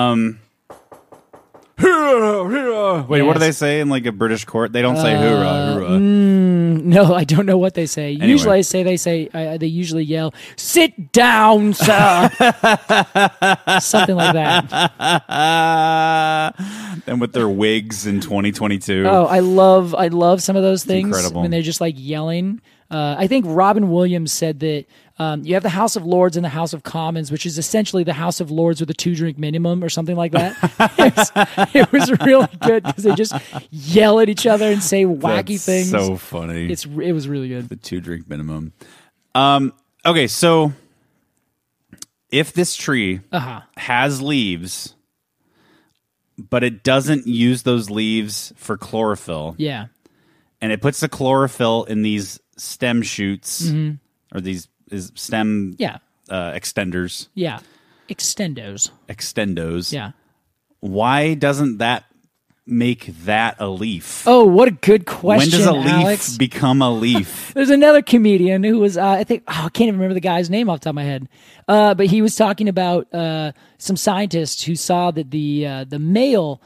Hoorah! Wait, what do they say in like a British court? They don't say hoorah, hoorah. No, I don't know what they say. Anyway. Usually they usually yell, sit down, sir. Something like that. And with their wigs in 2022. Oh, I love some of those things incredible. when they're just like yelling. I think Robin Williams said that you have the House of Lords and the House of Commons, which is essentially the House of Lords with a 2-drink minimum or something like that. it was really good because they just yell at each other and say wacky things. So funny. It was really good. The 2-drink minimum. Okay, so if this tree has leaves, but it doesn't use those leaves for chlorophyll, Yeah. and it puts the chlorophyll in these stem shoots or these stem Yeah. extenders. Yeah. Extendos. Yeah. Why doesn't that make that a leaf? Oh, what a good question, When does a leaf Alex. become a leaf? There's another comedian who was, I think, I can't even remember the guy's name off the top of my head. But he was talking about some scientists who saw that the male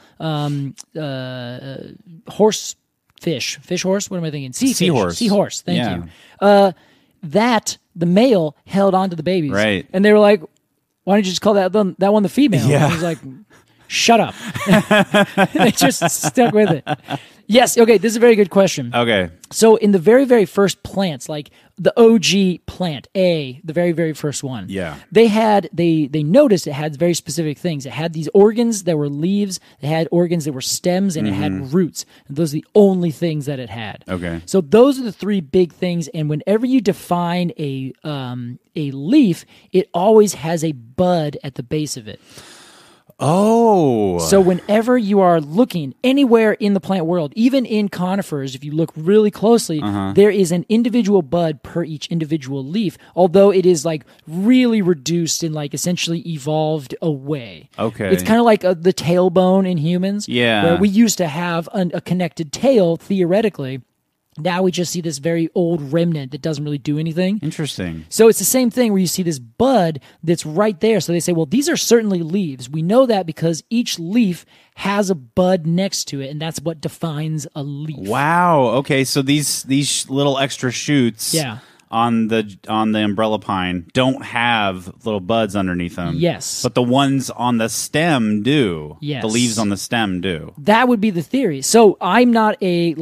fish horse. What am I thinking? Seahorse. Thank you. That the male held on to the babies, Right. And they were like, "Why don't you just call that one the female?" Yeah. And he was like, "Shut up." They just stuck with it. Yes. Okay. This is a very good question. Okay. So in the very, very first plants, like the OG plant, the very, very first one, they noticed it had very specific things. It had these organs that were leaves, it had organs that were stems, and it had roots. And those are the only things that it had. Okay. So those are the three big things. And whenever you define a leaf, it always has a bud at the base of it. Oh. So whenever you are looking anywhere in the plant world, even in conifers, if you look really closely, there is an individual bud per each individual leaf, although it is like really reduced and like essentially evolved away. Okay. It's kind of like the tailbone in humans, where we used to have a connected tail, theoretically. Now we just see this very old remnant that doesn't really do anything. Interesting. So it's the same thing where you see this bud that's right there. So they say, well, these are certainly leaves. We know that because each leaf has a bud next to it, and that's what defines a leaf. Wow. Okay, so these little extra shoots on the umbrella pine don't have little buds underneath them. Yes. But the ones on the stem do. Yes. The leaves on the stem do. That would be the theory. So I'm not a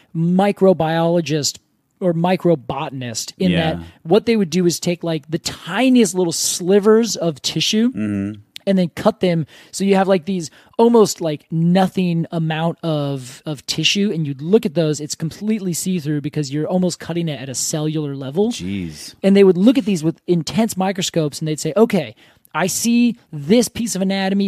microbiologist or microbotanist in that what they would do is take like the tiniest little slivers of tissue and then cut them so you have like these almost like nothing amount of tissue, and you'd look at those, it's completely see-through because you're almost cutting it at a cellular level. Jeez. And they would look at these with intense microscopes and they'd say, okay, I see this piece of anatomy,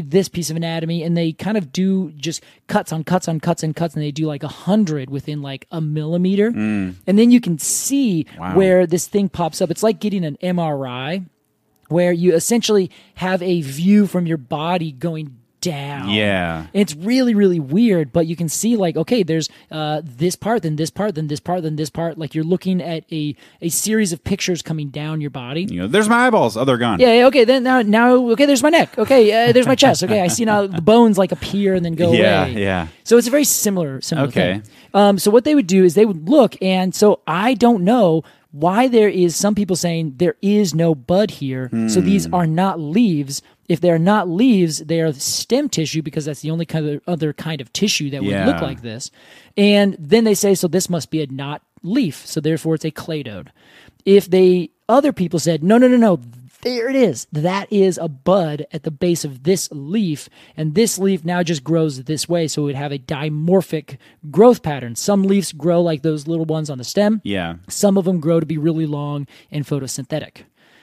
and they kind of do just cuts on cuts on cuts and cuts, and they do like 100 within like a millimeter. And then you can see where this thing pops up. It's like getting an MRI, where you essentially have a view from your body going down. Yeah. It's really, really weird, but you can see like, okay, there's this part, then this part, then this part, then this part. Like you're looking at a series of pictures coming down your body. You know, there's my eyeballs. Oh, they're gone. Yeah, okay, then now, okay, there's my neck. Okay, there's my chest. Okay, I see now the bones like appear and then go away. Yeah. So it's a very similar Okay. thing. So what they would do is they would look, and so I don't know why there is some people saying there is no bud here, so these are not leaves. If they're not leaves, they are stem tissue because that's the only other kind of tissue that would look like this. And then they say, so this must be a not leaf, so therefore it's a cladode. If other people said, no, there it is. That is a bud at the base of this leaf, and this leaf now just grows this way, so it would have a dimorphic growth pattern. Some leaves grow like those little ones on the stem. Yeah. Some of them grow to be really long and photosynthetic.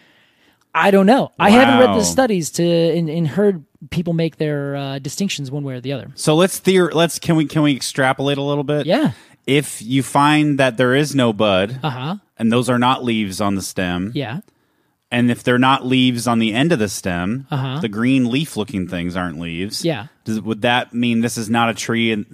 I don't know. I haven't read the studies and heard people make their distinctions one way or the other. So can we extrapolate a little bit? Yeah. If you find that there is no bud, and those are not leaves on the stem, Yeah. and if they're not leaves on the end of the stem, the green leaf-looking things aren't leaves. Yeah. Would that mean this is not a tree, and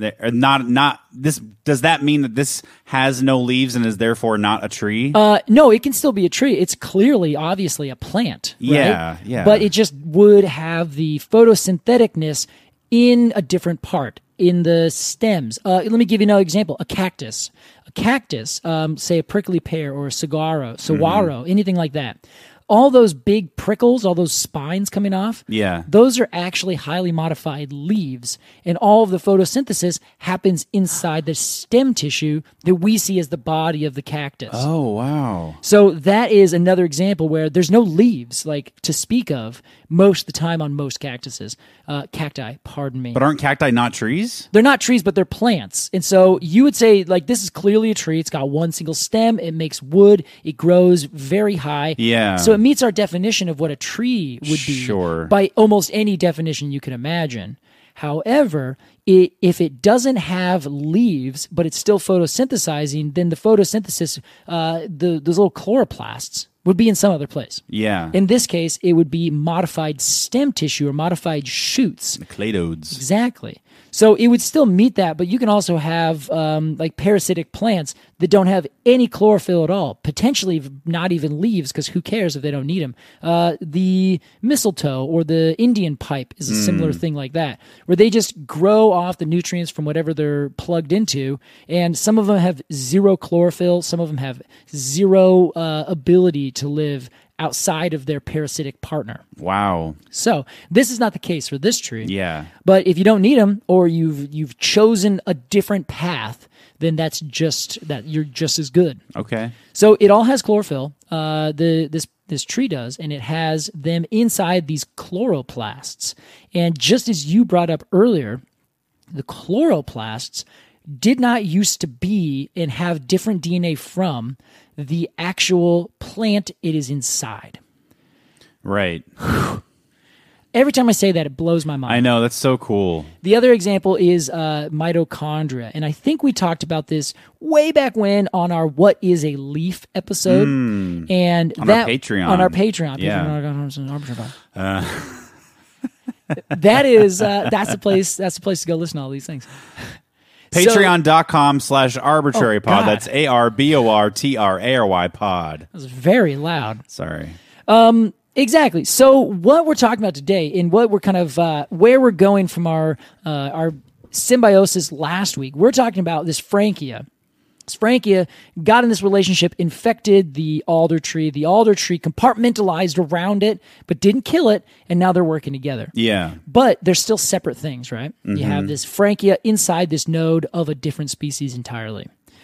this? Does that mean that this has no leaves and is therefore not a tree? No, it can still be a tree. It's clearly, obviously, a plant. Right? Yeah. But it just would have the photosyntheticness in a different part, in the stems. Let me give you another example. A cactus, say a prickly pear or a saguaro, anything like that. all those big prickles, all those spines coming off, Yeah. those are actually highly modified leaves. And all of the photosynthesis happens inside the stem tissue that we see as the body of the cactus. Oh, wow. So that is another example where there's no leaves like to speak of most of the time on most cacti, pardon me. But aren't cacti not trees? They're not trees, but they're plants. And so you would say, like, this is clearly a tree. It's got one single stem. It makes wood. It grows very high. Yeah. So it meets our definition of what a tree would be Sure. by almost any definition you can imagine. However, if it doesn't have leaves, but it's still photosynthesizing, then the photosynthesis, those little chloroplasts, would be in some other place. Yeah. In this case, it would be modified stem tissue or modified shoots. The cladodes. Exactly. So it would still meet that, but you can also have like parasitic plants that don't have any chlorophyll at all, potentially not even leaves, because who cares if they don't need them. The mistletoe or the Indian pipe is a similar thing like that, where they just grow off the nutrients from whatever they're plugged into, and some of them have zero chlorophyll, some of them have zero ability to live outside of their parasitic partner. Wow. So this is not the case for this tree. Yeah. But if you don't need them, or you've chosen a different path, then that's just that you're just as good. Okay. So it all has chlorophyll. This tree does, and it has them inside these chloroplasts. And just as you brought up earlier, the chloroplasts did not used to be and have different DNA from the actual plant it is inside. Right. Every time I say that, it blows my mind. I know. That's so cool. The other example is mitochondria. And I think we talked about this way back when on our What is a Leaf episode. And on our Patreon. On our Patreon. Yeah. That's the place to go listen to all these things. Patreon.com/arbitrary pod. God. That's ARBORTRARY pod. That was very loud. Sorry. Exactly. So what we're talking about today, and what we're kind of where we're going from our symbiosis last week, we're talking about this Frankia. This Frankia got in this relationship, infected the alder tree. The alder tree compartmentalized around it, but didn't kill it, and now they're working together. Yeah. But they're still separate things, right? You have this Frankia inside this node of a different species entirely.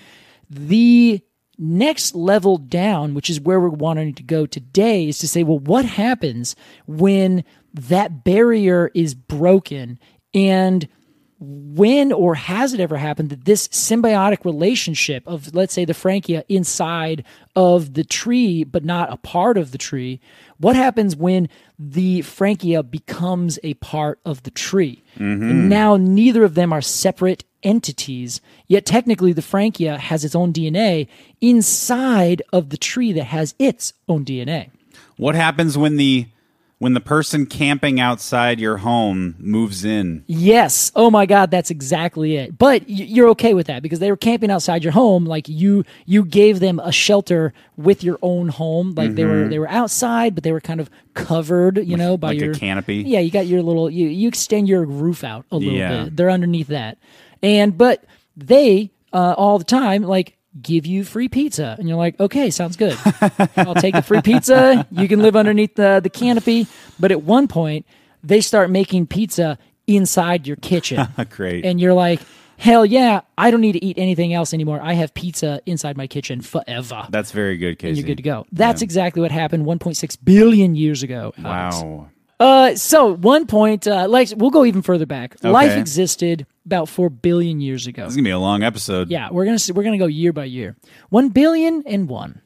The next level down, which is where we're wanting to go today, is to say, well, what happens when that barrier is broken, and when or has it ever happened that this symbiotic relationship of, let's say, the Frankia inside of the tree but not a part of the tree, what happens when the Frankia becomes a part of the tree? And now neither of them are separate entities, yet technically the Frankia has its own DNA inside of the tree that has its own DNA. What happens when the person camping outside your home moves in? Yes. Oh my God, that's exactly it. But you're okay with that because they were camping outside your home. Like you gave them a shelter with your own home. Like they were outside, but they were kind of covered, by like your a canopy. Yeah, you got your little. You extend your roof out a little Yeah. bit. They're underneath that, but they all the time give you free pizza, and you're like, okay, sounds good. I'll take the free pizza. You can live underneath the canopy. But at one point, they start making pizza inside your kitchen. Great. And you're like, hell yeah, I don't need to eat anything else anymore. I have pizza inside my kitchen forever. That's very good, Casey. And you're good to go. That's exactly what happened 1.6 billion years ago, Alex. Wow. So 1 point, we'll go even further back. Okay. Life existed about 4 billion years ago. This is gonna be a long episode. Yeah, we're gonna go year by year. 1,000,000,001.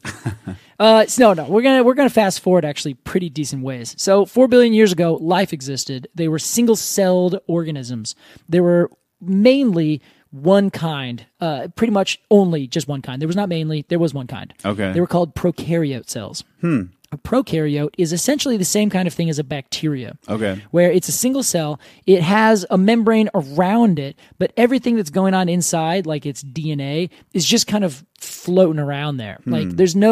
No, we're gonna fast forward actually pretty decent ways. So 4 billion years ago, life existed. They were single-celled organisms. They were mainly one kind, pretty much only just one kind. There was not mainly, there was one kind. Okay. They were called prokaryote cells. A prokaryote is essentially the same kind of thing as a bacteria. Okay. Where it's a single cell, it has a membrane around it, but everything that's going on inside, like its DNA, is just kind of floating around there. Like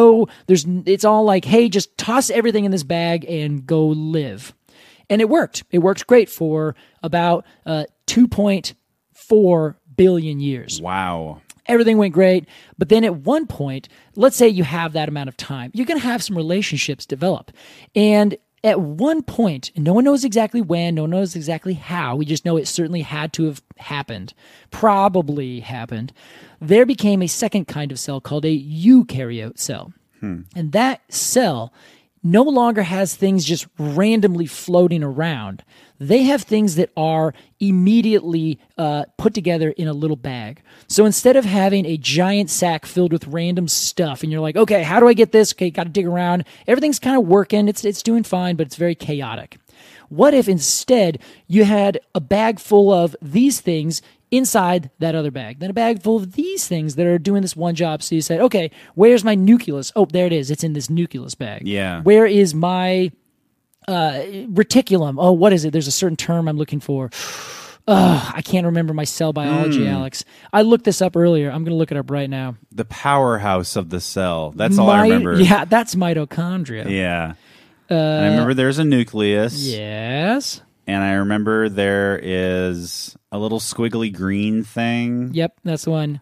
it's all like, hey, just toss everything in this bag and go live. And it worked. It worked great for about 2.4 billion years. Wow. everything went great. But then at one point, let's say you have that amount of time, you're going to have some relationships develop. And at one point, and no one knows exactly when, no one knows exactly how, we just know it certainly had to have happened, probably happened, there became a second kind of cell called a eukaryote cell. And that cell no longer has things just randomly floating around. They have things that are immediately put together in a little bag. So instead of having a giant sack filled with random stuff, and you're like, okay, how do I get this? Okay, got to dig around. Everything's kind of working. It's doing fine, but it's very chaotic. What if instead you had a bag full of these things inside that other bag, then a bag full of these things that are doing this one job? So you said, okay, where's my nucleus? Oh, there it is. It's in this nucleus bag. Yeah. Where is my reticulum? Oh, what is it? There's a certain term I'm looking for. I can't remember my cell biology, Alex. I looked this up earlier. I'm going to look it up right now. The powerhouse of the cell. That's all I remember. Yeah, that's mitochondria. Yeah. I remember there's a nucleus. Yes. And I remember there is a little squiggly green thing. Yep, that's the one.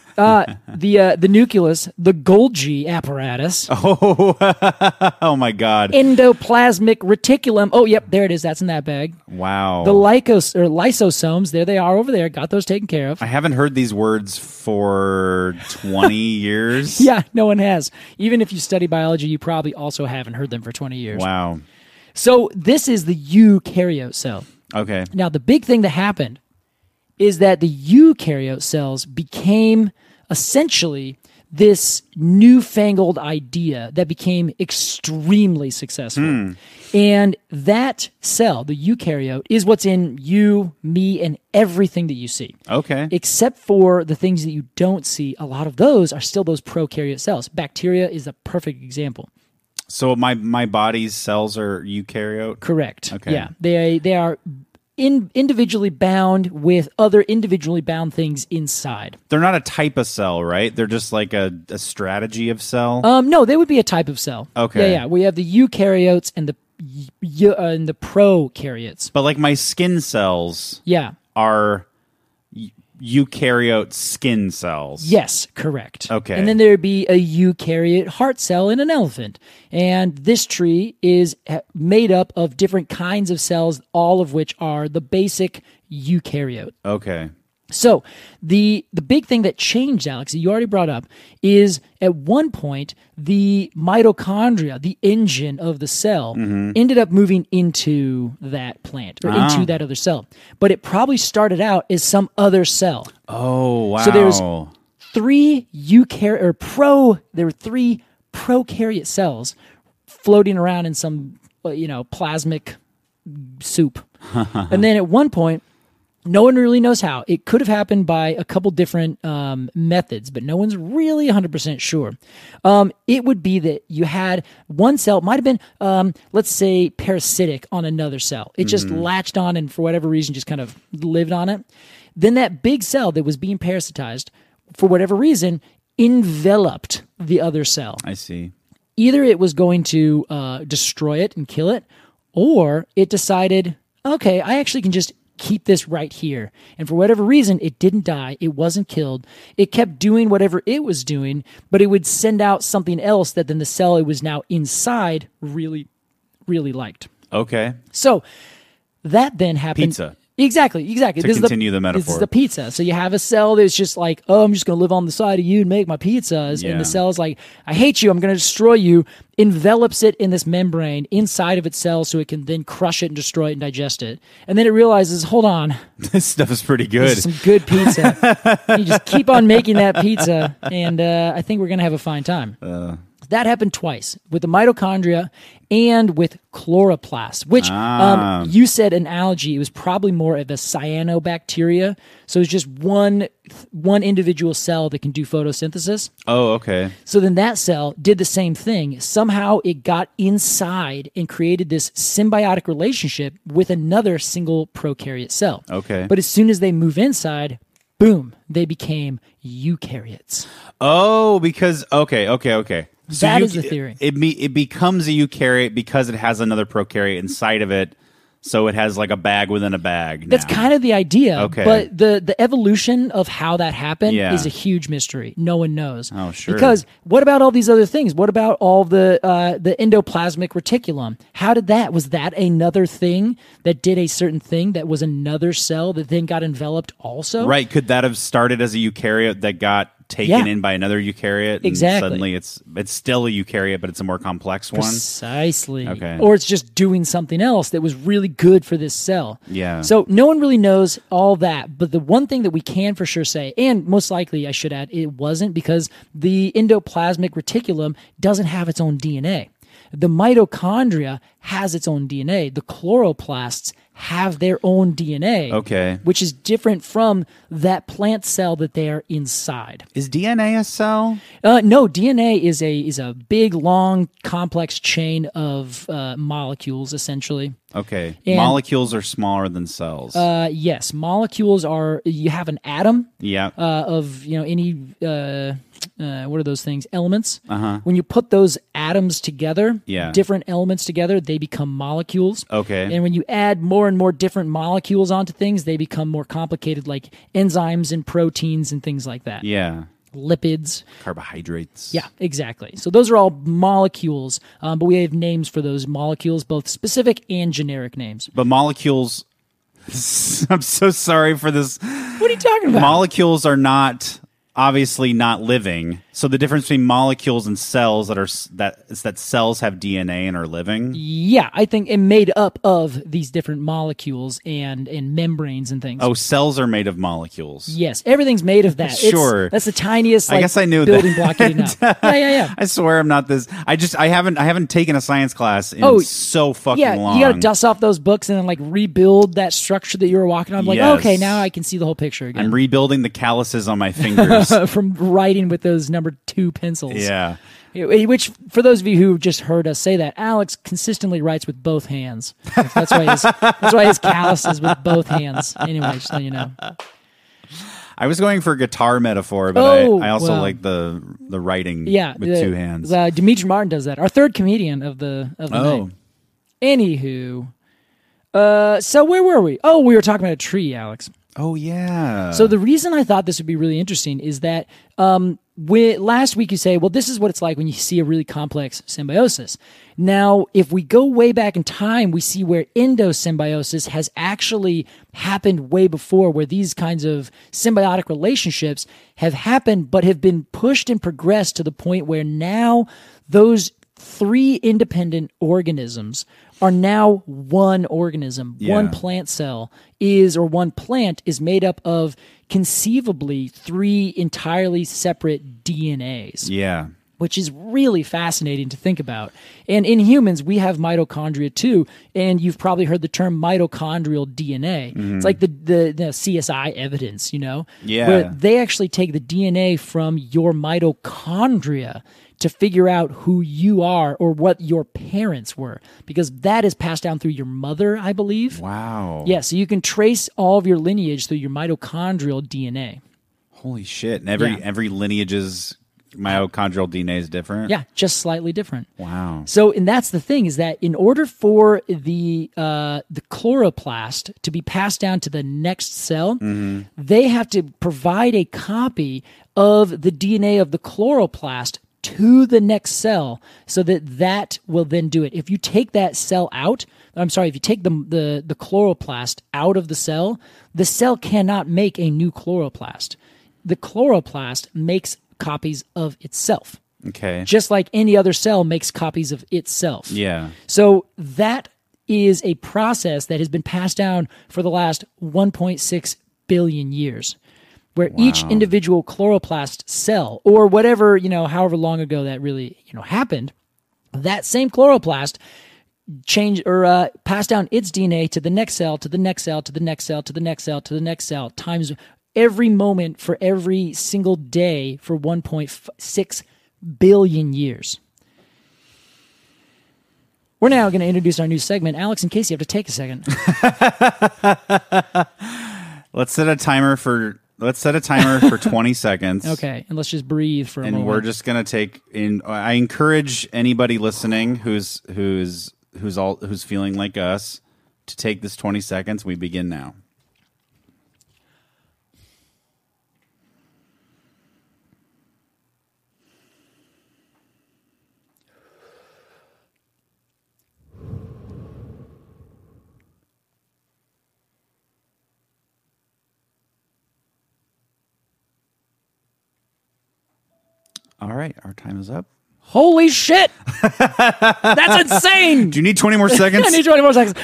The nucleus, the Golgi apparatus. Oh my God. Endoplasmic reticulum. Oh, yep, there it is. That's in that bag. Wow. The lysosomes, there they are over there. Got those taken care of. I haven't heard these words for 20 years. Yeah, no one has. Even if you study biology, you probably also haven't heard them for 20 years. Wow. So this is the eukaryote cell. Okay. Now, the big thing that happened is that the eukaryote cells became essentially this newfangled idea that became extremely successful. And that cell, the eukaryote, is what's in you, me, and everything that you see. Okay. Except for the things that you don't see. A lot of those are still those prokaryote cells. Bacteria is a perfect example. So my body's cells are eukaryote? Correct. Okay. Yeah. They are individually bound with other individually bound things inside. They're not a type of cell, right? They're just like a strategy of cell? No, they would be a type of cell. Okay. Yeah. We have the eukaryotes and the prokaryotes. But like my skin cells are eukaryote skin cells. Yes, correct. Okay. And then there would be a eukaryote heart cell in an elephant. And this tree is made up of different kinds of cells, all of which are the basic eukaryote. Okay. So the big thing that changed, Alex, that you already brought up, is at one point the mitochondria, the engine of the cell, ended up moving into that plant or into that other cell. But it probably started out as some other cell. Oh, wow. So there's three prokaryote cells floating around in some plasmic soup. And then at one point, no one really knows how. It could have happened by a couple different methods, but no one's really 100% sure. It would be that you had one cell, might have been, let's say, parasitic on another cell. It just latched on and for whatever reason just kind of lived on it. Then that big cell that was being parasitized, for whatever reason, enveloped the other cell. I see. Either it was going to destroy it and kill it, or it decided, okay, I actually can just keep this right here. And for whatever reason, it didn't die. It wasn't killed. It kept doing whatever it was doing, but it would send out something else that then the cell it was now inside really, really liked. Okay. So that then happened. Pizza. Exactly. To continue the metaphor. This is the pizza. So you have a cell that's just like, oh, I'm just going to live on the side of you and make my pizzas. Yeah. And the cell's like, I hate you. I'm going to destroy you. Envelops it in this membrane inside of its cell so it can then crush it and destroy it and digest it. And then it realizes, hold on. This stuff is pretty good. This is some good pizza. You just keep on making that pizza, and I think we're going to have a fine time. That happened twice, with the mitochondria and with chloroplast, which you said an algae. It was probably more of a cyanobacteria. So it's just one individual cell that can do photosynthesis. Oh, okay. So then that cell did the same thing. Somehow it got inside and created this symbiotic relationship with another single prokaryote cell. Okay. But as soon as they move inside, boom, they became eukaryotes. Oh, because, okay. So that is the theory. It becomes a eukaryote because it has another prokaryote inside of it So it has like a bag within a bag. That's kind of the idea. Okay. But the evolution of how that happened Yeah. is a huge mystery. No one knows. Oh, sure. Because what about all these other things? What about all the endoplasmic reticulum? How did that? Was that another thing that did a certain thing that was another cell that then got enveloped also? Right. Could that have started as a eukaryote that got taken Yeah. in by another eukaryote? And Exactly. suddenly it's still a eukaryote, but it's a more complex one. Precisely. Okay. Or it's just doing something else that was really good for this cell. Yeah. So no one really knows all that. But the one thing that we can for sure say, and most likely I should add, it wasn't because the endoplasmic reticulum doesn't have its own DNA. The mitochondria has its own DNA. The chloroplasts have their own DNA. Okay. Which is different from that plant cell that they are inside. Is DNA a cell? No, DNA is a big, long, complex chain of molecules, essentially. Okay. And- Molecules are smaller than cells. Yes, molecules are. You have an atom yeah. of any what are those things? Elements. Uh-huh. When you put those atoms together, Yeah. different elements together, they become molecules. Okay. And when you add more and more different molecules onto things, they become more complicated, like enzymes and proteins and things like that. Yeah. Lipids. Carbohydrates. Yeah, exactly. So those are all molecules, but we have names for those molecules, both specific and generic names. But molecules. I'm so sorry for this. What are you talking about? Molecules are obviously not living. So the difference between molecules and cells is that cells have DNA and are living. Yeah, I think it made up of these different molecules and membranes and things. Oh, cells are made of molecules. Yes, everything's made of that. Sure. That's the tiniest. I guess I knew building that. block you know. Yeah. I swear I'm not this. I haven't taken a science class in so fucking long. You got to dust off those books and then like rebuild that structure that you were walking on. I'm like, Yes. okay, now I can see the whole picture again. I'm rebuilding the calluses on my fingers. From writing with those number 2 pencils. Yeah. Which, for those of you who just heard us say that, Alex consistently writes with both hands. That's why his callus is with both hands. Anyway, just so you know. I was going for a guitar metaphor, but I also like the writing with 2 hands. Dimitri Martin does that. Our third comedian of the night. Anywho, so where were we? Oh, we were talking about a tree, Alex. Oh, yeah. So the reason I thought this would be really interesting is that last week you say, well, this is what it's like when you see a really complex symbiosis. Now, if we go way back in time, we see where endosymbiosis has actually happened way before, where these kinds of symbiotic relationships have happened, but have been pushed and progressed to the point where now those 3 independent organisms are now one organism. Yeah. One plant cell one plant is made up of conceivably 3 entirely separate DNAs. Yeah. Which is really fascinating to think about. And in humans, we have mitochondria too, and you've probably heard the term mitochondrial DNA. Mm-hmm. It's like the CSI evidence, Yeah. where they actually take the DNA from your mitochondria to figure out who you are or what your parents were, because that is passed down through your mother, I believe. Wow. Yeah, so you can trace all of your lineage through your mitochondrial DNA. Holy shit. And every lineage's mitochondrial DNA is different? Yeah, just slightly different. Wow. So, and that's the thing, is that in order for the chloroplast to be passed down to the next cell, they have to provide a copy of the DNA of the chloroplast to the next cell, so that will then do it. If you take that cell out, if you take the chloroplast out of the cell cannot make a new chloroplast. The chloroplast makes copies of itself. Okay. Just like any other cell makes copies of itself. Yeah. So that is a process that has been passed down for the last 1.6 billion years, where each individual chloroplast cell, or whatever, however long ago that really, happened, that same chloroplast passed down its DNA to the next cell, to the next cell, to the next cell, to the next cell, to the next cell, times every moment for every single day for 1.6 billion years. We're now going to introduce our new segment. Alex and Casey have to take a second. Let's set a timer for 20 seconds. Okay, and let's just breathe for a moment. And we're just going to take in. I encourage anybody listening who's feeling like us to take this 20 seconds. We begin now. All right, our time is up. Holy shit! That's insane! Do you need 20 more seconds? I need 20 more seconds.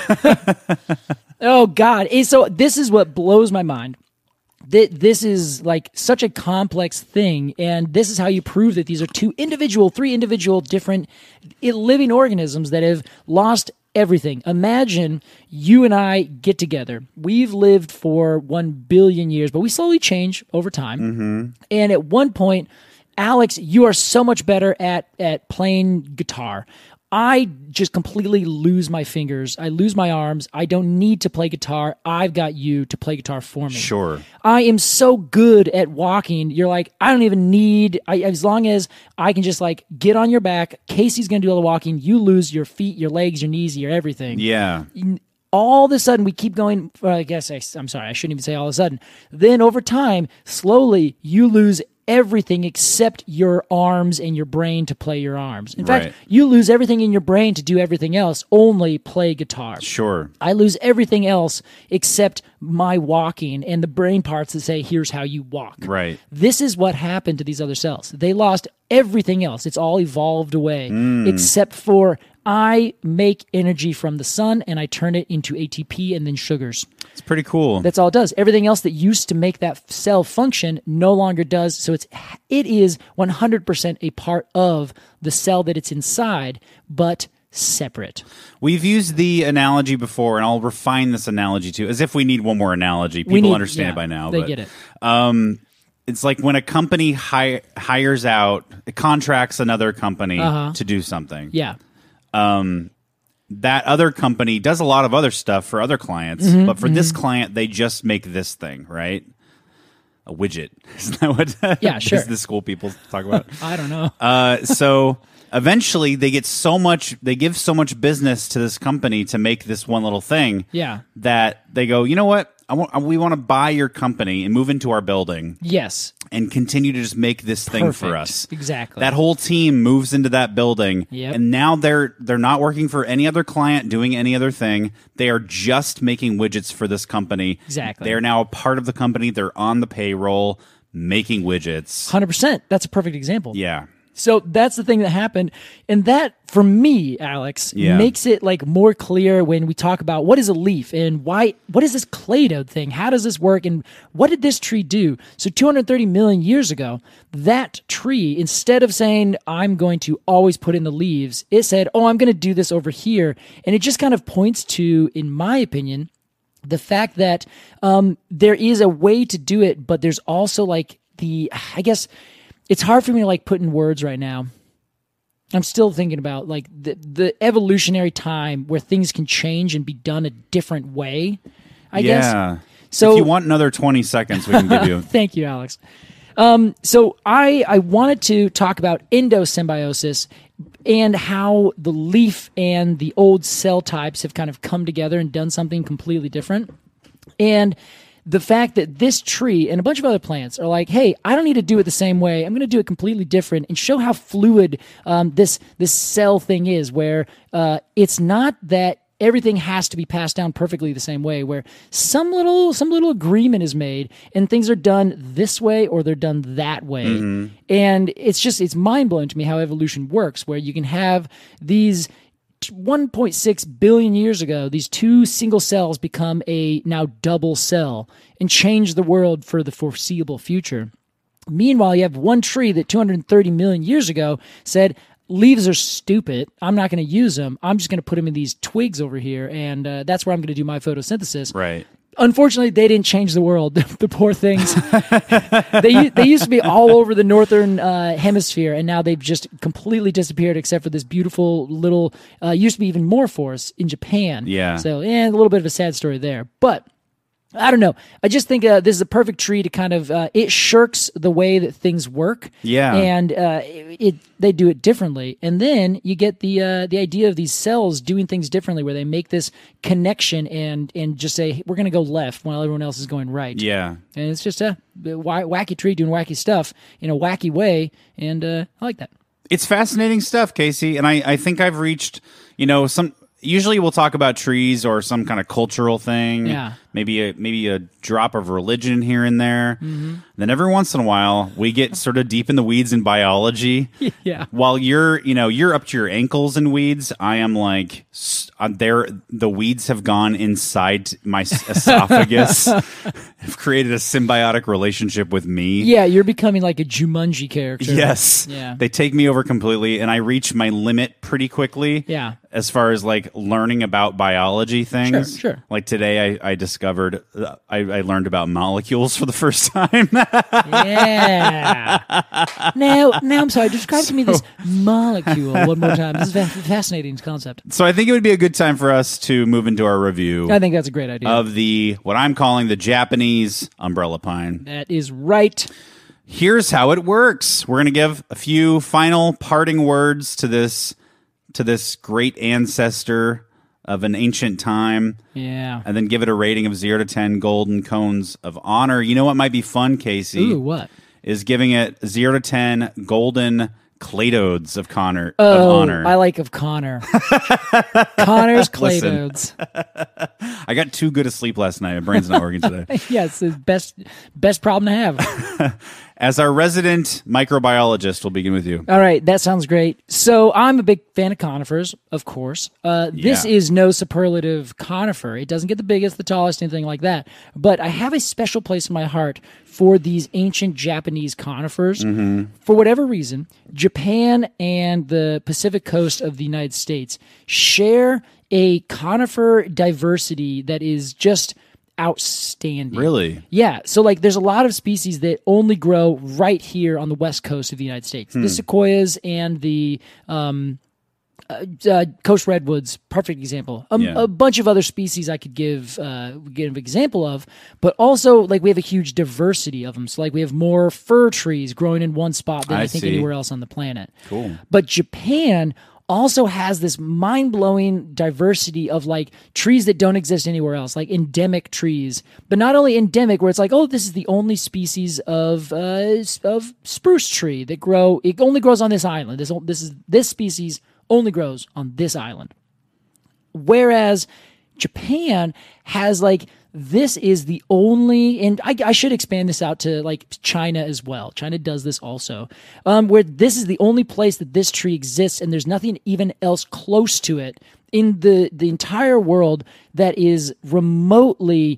Oh, God. So this is what blows my mind. This is like such a complex thing, and this is how you prove that these are three individual different living organisms that have lost everything. Imagine you and I get together. We've lived for 1 billion years, but we slowly change over time. Mm-hmm. And at one point, Alex, you are so much better at playing guitar. I just completely lose my fingers. I lose my arms. I don't need to play guitar. I've got you to play guitar for me. Sure. I am so good at walking. You're like, I don't even need, as long as I can just like get on your back. Casey's going to do all the walking. You lose your feet, your legs, your knees, your everything. Yeah. All of a sudden, we keep going. Well, I'm sorry. I shouldn't even say all of a sudden. Then over time, slowly, you lose everything except your arms and your brain to play your arms. In fact, you lose everything in your brain to do everything else, only play guitar. Sure. I lose everything else except my walking and the brain parts that say, here's how you walk. Right. This is what happened to these other cells. They lost everything else. It's all evolved away except for I make energy from the sun and I turn it into ATP and then sugars. It's pretty cool. That's all it does. Everything else that used to make that cell function no longer does. So it is 100% a part of the cell that it's inside, but separate. We've used the analogy before, and I'll refine this analogy too, as if we need one more analogy. People understand it by now. They get it. It's like when a company hires out, it contracts another company to do something. Yeah. That other company does a lot of other stuff for other clients, but for this client, they just make this thing, right? A widget. Isn't that what yeah, sure. the school people talk about? I don't know. So eventually they give so much business to this company to make this one little thing that they go, you know what? We want to buy your company and move into our building. Yes. And continue to just make this thing for us. Exactly. That whole team moves into that building, and now they're not working for any other client, doing any other thing. They are just making widgets for this company. Exactly. They are now a part of the company. They're on the payroll, making widgets. 100%. That's a perfect example. Yeah. So that's the thing that happened. And that, for me, Alex, makes it like more clear when we talk about what is a leaf and what is this cladoid thing? How does this work? And what did this tree do? So 230 million years ago, that tree, instead of saying, I'm going to always put in the leaves, it said, oh, I'm going to do this over here. And it just kind of points to, in my opinion, the fact that there is a way to do it, but there's also like it's hard for me to like put in words right now. I'm still thinking about like the evolutionary time where things can change and be done a different way, I guess. So if you want another 20 seconds, we can give you. Thank you, Alex. So I wanted to talk about endosymbiosis and how the leaf and the old cell types have kind of come together and done something completely different. And the fact that this tree and a bunch of other plants are like, hey, I don't need to do it the same way. I'm going to do it completely different and show how fluid this cell thing is, where it's not that everything has to be passed down perfectly the same way, where some little agreement is made and things are done this way or they're done that way. And it's mind-blowing to me how evolution works, where you can have these 1.6 billion years ago, these two single cells become a now double cell and change the world for the foreseeable future. Meanwhile, you have one tree that 230 million years ago said, leaves are stupid. I'm not going to use them. I'm just going to put them in these twigs over here, and that's where I'm going to do my photosynthesis. Right. Unfortunately, they didn't change the world. The poor things. They used to be all over the northern hemisphere, and now they've just completely disappeared, except for this beautiful little. Used to be even more forests in Japan. Yeah. So, a little bit of a sad story there. But I don't know. I just think this is a perfect tree to kind of it shirks the way that things work. Yeah, and they do it differently, and then you get the idea of these cells doing things differently, where they make this connection and just say we're going to go left while everyone else is going right. Yeah, and it's just a wacky tree doing wacky stuff in a wacky way, and I like that. It's fascinating stuff, Casey, and I think I've reached some. Usually we'll talk about trees or some kind of cultural thing. Yeah. Maybe a drop of religion here and there. Mm-hmm. Then every once in a while we get sort of deep in the weeds in biology. Yeah. While you're up to your ankles in weeds, I am like the weeds have gone inside my esophagus. Have created a symbiotic relationship with me. Yeah, you're becoming like a Jumanji character. Yes. Yeah. They take me over completely, and I reach my limit pretty quickly. Yeah. As far as like learning about biology things. Sure. Like today I discovered, I learned about molecules for the first time. Yeah. Now I'm sorry, describe to me this molecule one more time. This is a fascinating concept. So I think it would be a good time for us to move into our review. I think that's a great idea. Of what I'm calling the Japanese umbrella pine. That is right. Here's how it works. We're going to give a few final parting words to this great ancestor of an ancient time. Yeah. And then give it a rating of 0 to 10 golden cones of honor. You know what might be fun, Casey? Ooh, what? Is giving it 0 to 10 golden cladodes of honor. I like of Connor. Connor's cladodes. I got too good a sleep last night. My brain's not working today. Yes, the best problem to have. As our resident microbiologist, we'll begin with you. All right, that sounds great. So I'm a big fan of conifers, of course. This is no superlative conifer. It doesn't get the biggest, the tallest, anything like that. But I have a special place in my heart for these ancient Japanese conifers. Mm-hmm. For whatever reason, Japan and the Pacific coast of the United States share a conifer diversity that is just outstanding. Really? Yeah. So like there's a lot of species that only grow right here on the west coast of the United States. The sequoias and the coast redwoods, perfect example. A bunch of other species I could give an example of, but also like we have a huge diversity of them. So like we have more fir trees growing in one spot than I think anywhere else on the planet. Cool. But Japan also has this mind-blowing diversity of like trees that don't exist anywhere else, like endemic trees. But not only endemic, where it's like, oh, this is the only species of spruce tree that it only grows on this island. This species only grows on this island. Whereas Japan has like, this is the only, and I should expand this out to like China as well. China does this also, where this is the only place that this tree exists, and there's nothing even else close to it in the entire world that is remotely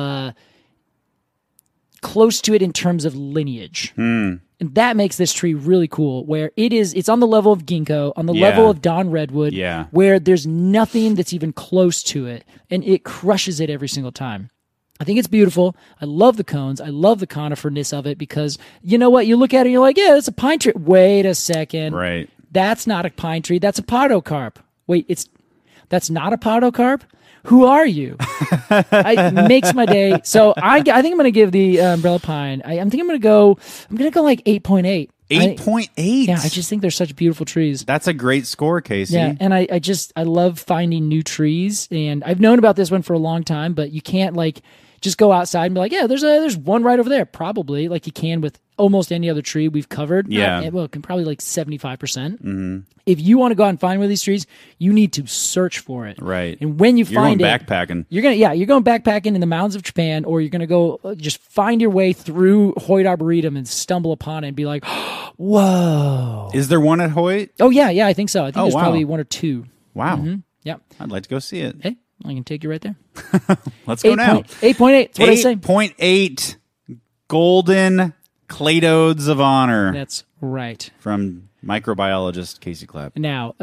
close to it in terms of lineage. And that makes this tree really cool, where it's on the level of ginkgo, on the level of Don Redwood, where there's nothing that's even close to it, and it crushes it every single time. I think it's beautiful. I love the cones. I love the coniferness of it, because you know what? You look at it and you're like, yeah, it's a pine tree. Wait a second. Right. That's not a pine tree. That's a podocarp. Wait, that's not a podocarp? Who are you? It makes my day. So I think I'm going to give the umbrella pine. I'm going to go like 8.8. 8.8? Yeah, I just think they're such beautiful trees. That's a great score, Casey. Yeah, and I love finding new trees, and I've known about this one for a long time, but you can't like just go outside and be like, yeah, there's one right over there, probably, like you can with almost any other tree we've covered. Yeah. Probably like 75%. Mm-hmm. If you want to go out and find one of these trees, you need to search for it. Right. And when you find it, backpacking. You're going backpacking in the mountains of Japan, or you're going to go just find your way through Hoyt Arboretum and stumble upon it and be like, whoa. Is there one at Hoyt? Oh, yeah, I think so. I think there's probably one or two. Wow. Mm-hmm. Yep. I'd like to go see it. Hey, I can take you right there. Let's go now. 8.8. That's what I say. 8.8 golden cladodes of honor. That's right. From microbiologist Casey Clapp. Now,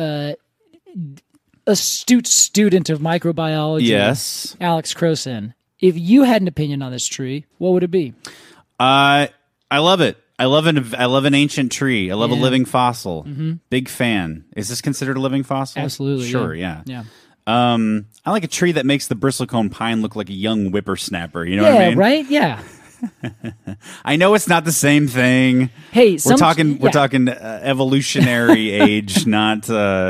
astute student of microbiology, yes, Alex Croson. If you had an opinion on this tree, what would it be? I love it. I love an ancient tree. I love a living fossil. Mm-hmm. Big fan. Is this considered a living fossil? Absolutely. Sure. Yeah. I like a tree that makes the bristlecone pine look like a young whippersnapper. You know what I mean? Right? Yeah. I know it's not the same thing. Hey, we're talking evolutionary age, not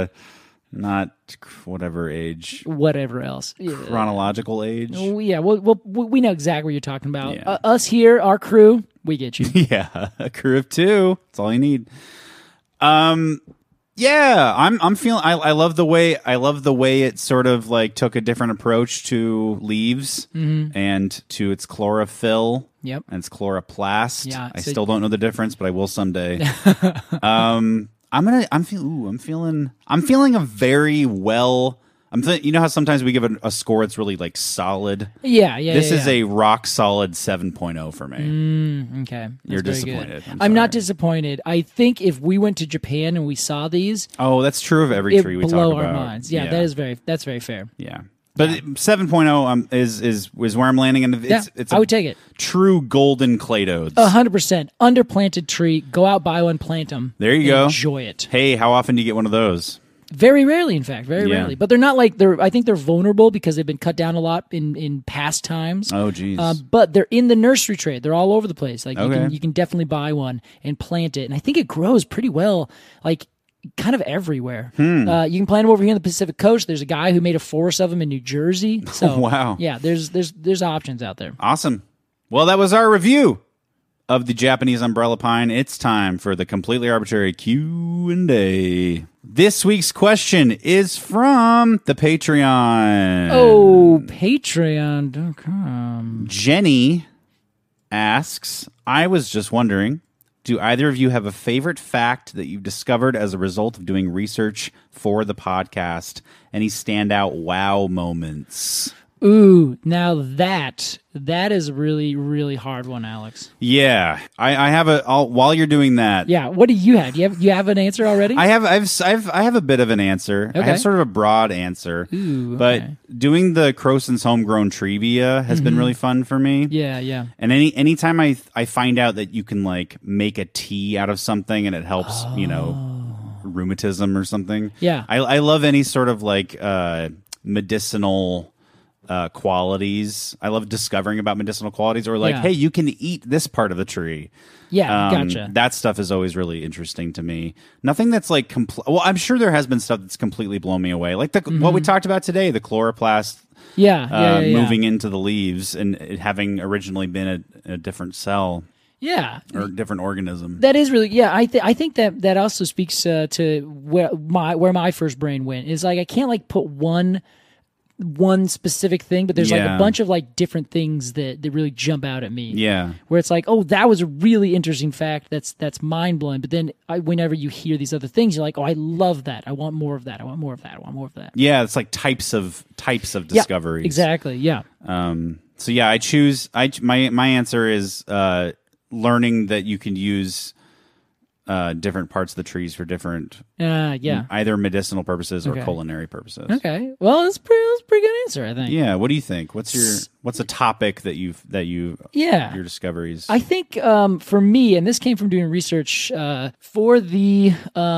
whatever age. Whatever else. Chronological age. Yeah, we know exactly what you're talking about. Yeah. Us here, our crew, we get you. Yeah, a crew of 2. That's all you need. Yeah, I'm feeling. I love the way it sort of like took a different approach to leaves and to its chlorophyll. Yep, and its chloroplast. Yeah, I still don't know the difference, but I will someday. I'm feeling a very well. You know how sometimes we give a score that's really like solid. Yeah. This is a rock solid 7.0 for me. Okay, you're very disappointed. Good. I'm not disappointed. I think if we went to Japan and we saw these, that's true of every tree we talk about. Blow our minds. Yeah, that's very fair. Yeah. But 7.0 is where I'm landing, and it's I would take it. True golden cladodes. 100% underplanted tree. Go out, buy one, plant them. There you go. Enjoy it. Hey, how often do you get one of those? Very rarely, in fact, very rarely. But they're not like I think they're vulnerable because they've been cut down a lot in past times. Oh, geez. But they're in the nursery trade. They're all over the place. Like okay. you can definitely buy one and plant it, and I think it grows pretty well. Like. Kind of everywhere. You can plant them over here in the Pacific Coast. There's a guy who made a forest of them in New Jersey. So wow. Yeah, there's options out there. Awesome. Well, that was our review of the Japanese umbrella pine. It's time for the completely arbitrary Q&A. This week's question is from the Patreon. Oh, patreon.com. Jenny asks, I was just wondering, do either of you have a favorite fact that you've discovered as a result of doing research for the podcast? Any standout wow moments? Ooh, now that is a really, really hard one, Alex. Yeah, I have while you're doing that. Yeah, what do you have? You have an answer already? I have a bit of an answer. Okay. I have sort of a broad answer. Ooh, but doing the Croson's homegrown trivia has been really fun for me. Yeah. And anytime I find out that you can like make a tea out of something and it helps, rheumatism or something. Yeah. I love any sort of like medicinal qualities. I love discovering about medicinal qualities, or like, hey, you can eat this part of the tree. Yeah, gotcha. That stuff is always really interesting to me. Nothing that's like well, I'm sure there has been stuff that's completely blown me away, like what we talked about today, the chloroplast. Moving into the leaves and it having originally been a different cell. Yeah, or a different organism. That is really I think that also speaks to where my first brain went. Is like I can't like put one specific thing, but there's like a bunch of like different things that really jump out at me. Yeah, where it's like, oh, that was a really interesting fact. That's mind blowing. But then whenever you hear these other things, you're like, oh, I love that. I want more of that. I want more of that. I want more of that. Yeah, it's like types of discoveries. Exactly. Yeah. So yeah, I choose. My answer is learning that you can use different parts of the trees for different either medicinal purposes or culinary purposes. Okay, well, that's a pretty good answer, I think. Yeah, what do you think? What's a topic that your discoveries? I think for me, and this came from doing research for the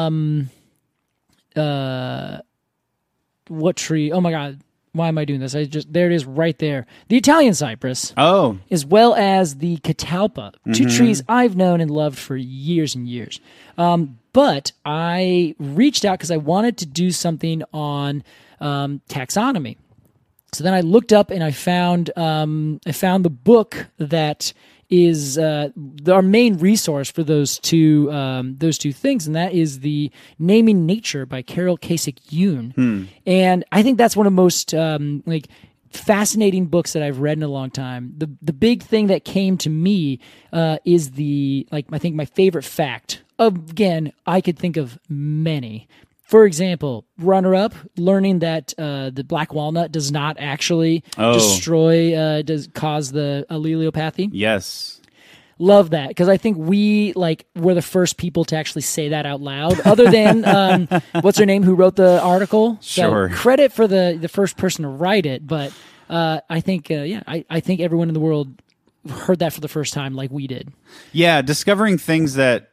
what tree? Oh my god. Why am I doing this? There it is right there. The Italian cypress. Oh. As well as the catalpa. Two trees I've known and loved for years and years. But I reached out because I wanted to do something on taxonomy. So then I looked up and I found the book that is our main resource for those two things, and that is the Naming Nature by Carol Kasich-Yoon. And I think that's one of the most fascinating books that I've read in a long time. The big thing that came to me is I think my favorite fact. Again, I could think of many. For example, runner-up, learning that the black walnut does not actually destroy, cause the allelopathy. Yes. Love that, because I think we were the first people to actually say that out loud, other than what's her name who wrote the article. Sure. So credit for the first person to write it, but I think I think everyone in the world heard that for the first time like we did. Yeah, discovering things that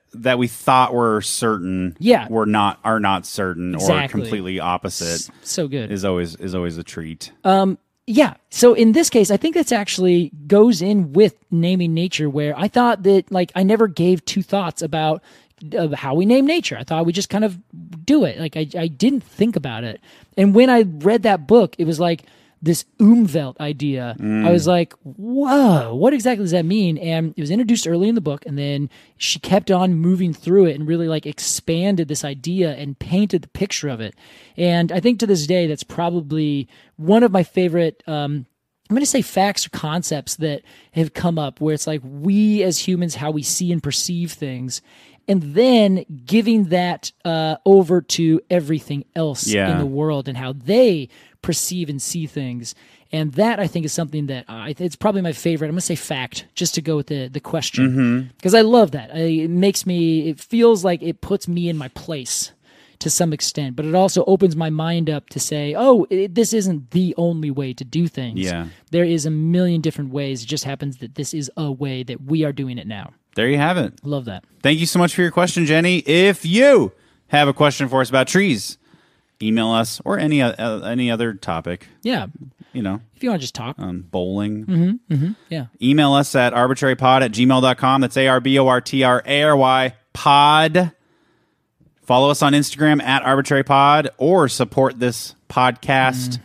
that we thought were certain, are not certain, or completely opposite. So good is always a treat. Yeah. So in this case, I think that's actually goes in with naming nature, where I thought that like I never gave two thoughts about how we name nature. I thought we just kind of do it. Like I didn't think about it. And when I read that book, it was like this Umwelt idea. I was like, whoa, what exactly does that mean? And it was introduced early in the book, and then she kept on moving through it and really like expanded this idea and painted the picture of it. And I think to this day, that's probably one of my favorite, I'm going to say facts or concepts that have come up, where it's like we as humans, how we see and perceive things, and then giving that over to everything else in the world and how they perceive and see things. And that, I think, is something that it's probably my favorite. I'm going to say fact, just to go with the question. Because I love that. It feels like it puts me in my place to some extent, but it also opens my mind up to say, this isn't the only way to do things. Yeah. There is a million different ways. It just happens that this is a way that we are doing it now. There you have it. Love that. Thank you so much for your question, Jenny. If you have a question for us about trees, email us, or any other topic. Yeah. You know. If you want to just talk. Bowling. Yeah. Email us at arbitrarypod@gmail.com. That's ARBORTRARY pod. Follow us on Instagram at arbitrarypod, or support this podcast,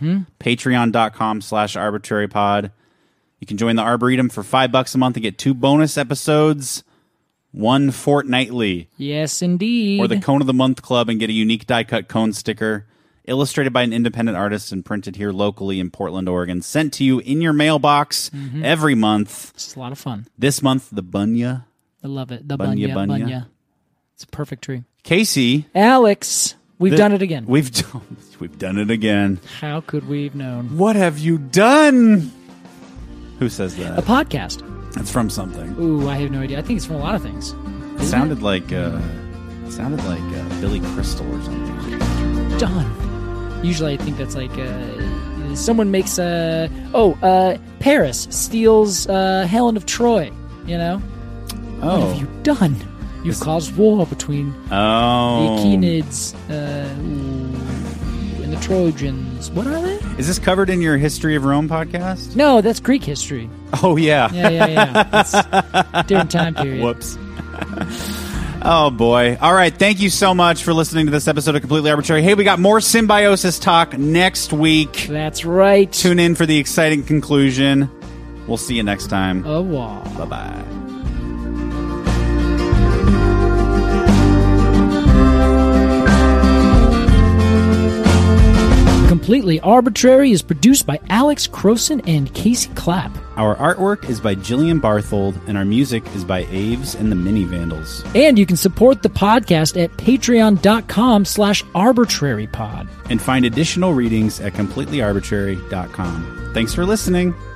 patreon.com/arbitrarypod. You can join the Arboretum for $5 a month and get 2 bonus episodes, 1 fortnightly. Yes, indeed. Or the Cone of the Month Club and get a unique die-cut cone sticker, illustrated by an independent artist and printed here locally in Portland, Oregon, sent to you in your mailbox every month. It's a lot of fun. This month, the Bunya. I love it. The Bunya. It's a perfect tree. Casey. Alex, we've done it again. We've done it again. How could we have known? What have you done? Who says that? A podcast. It's from something. Ooh, I have no idea. I think it's from a lot of things. It sounded like Billy Crystal or something. Done. Usually I think that's like someone makes Paris steals Helen of Troy, you know? Oh. What have you done? You've caused war between the Achaemenids and the Trojans. What are they? Is this covered in your History of Rome podcast? No, that's Greek history. Oh, yeah. Yeah. It's a different time period. Whoops. Oh, boy. All right. Thank you so much for listening to this episode of Completely Arbitrary. Hey, we got more symbiosis talk next week. That's right. Tune in for the exciting conclusion. We'll see you next time. Au revoir. Bye-bye. Completely Arbitrary is produced by Alex Croson and Casey Clapp. Our artwork is by Jillian Barthold, and our music is by Aves and the Mini Vandals. And you can support the podcast at patreon.com/arbitrarypod. And find additional readings at completelyarbitrary.com. Thanks for listening.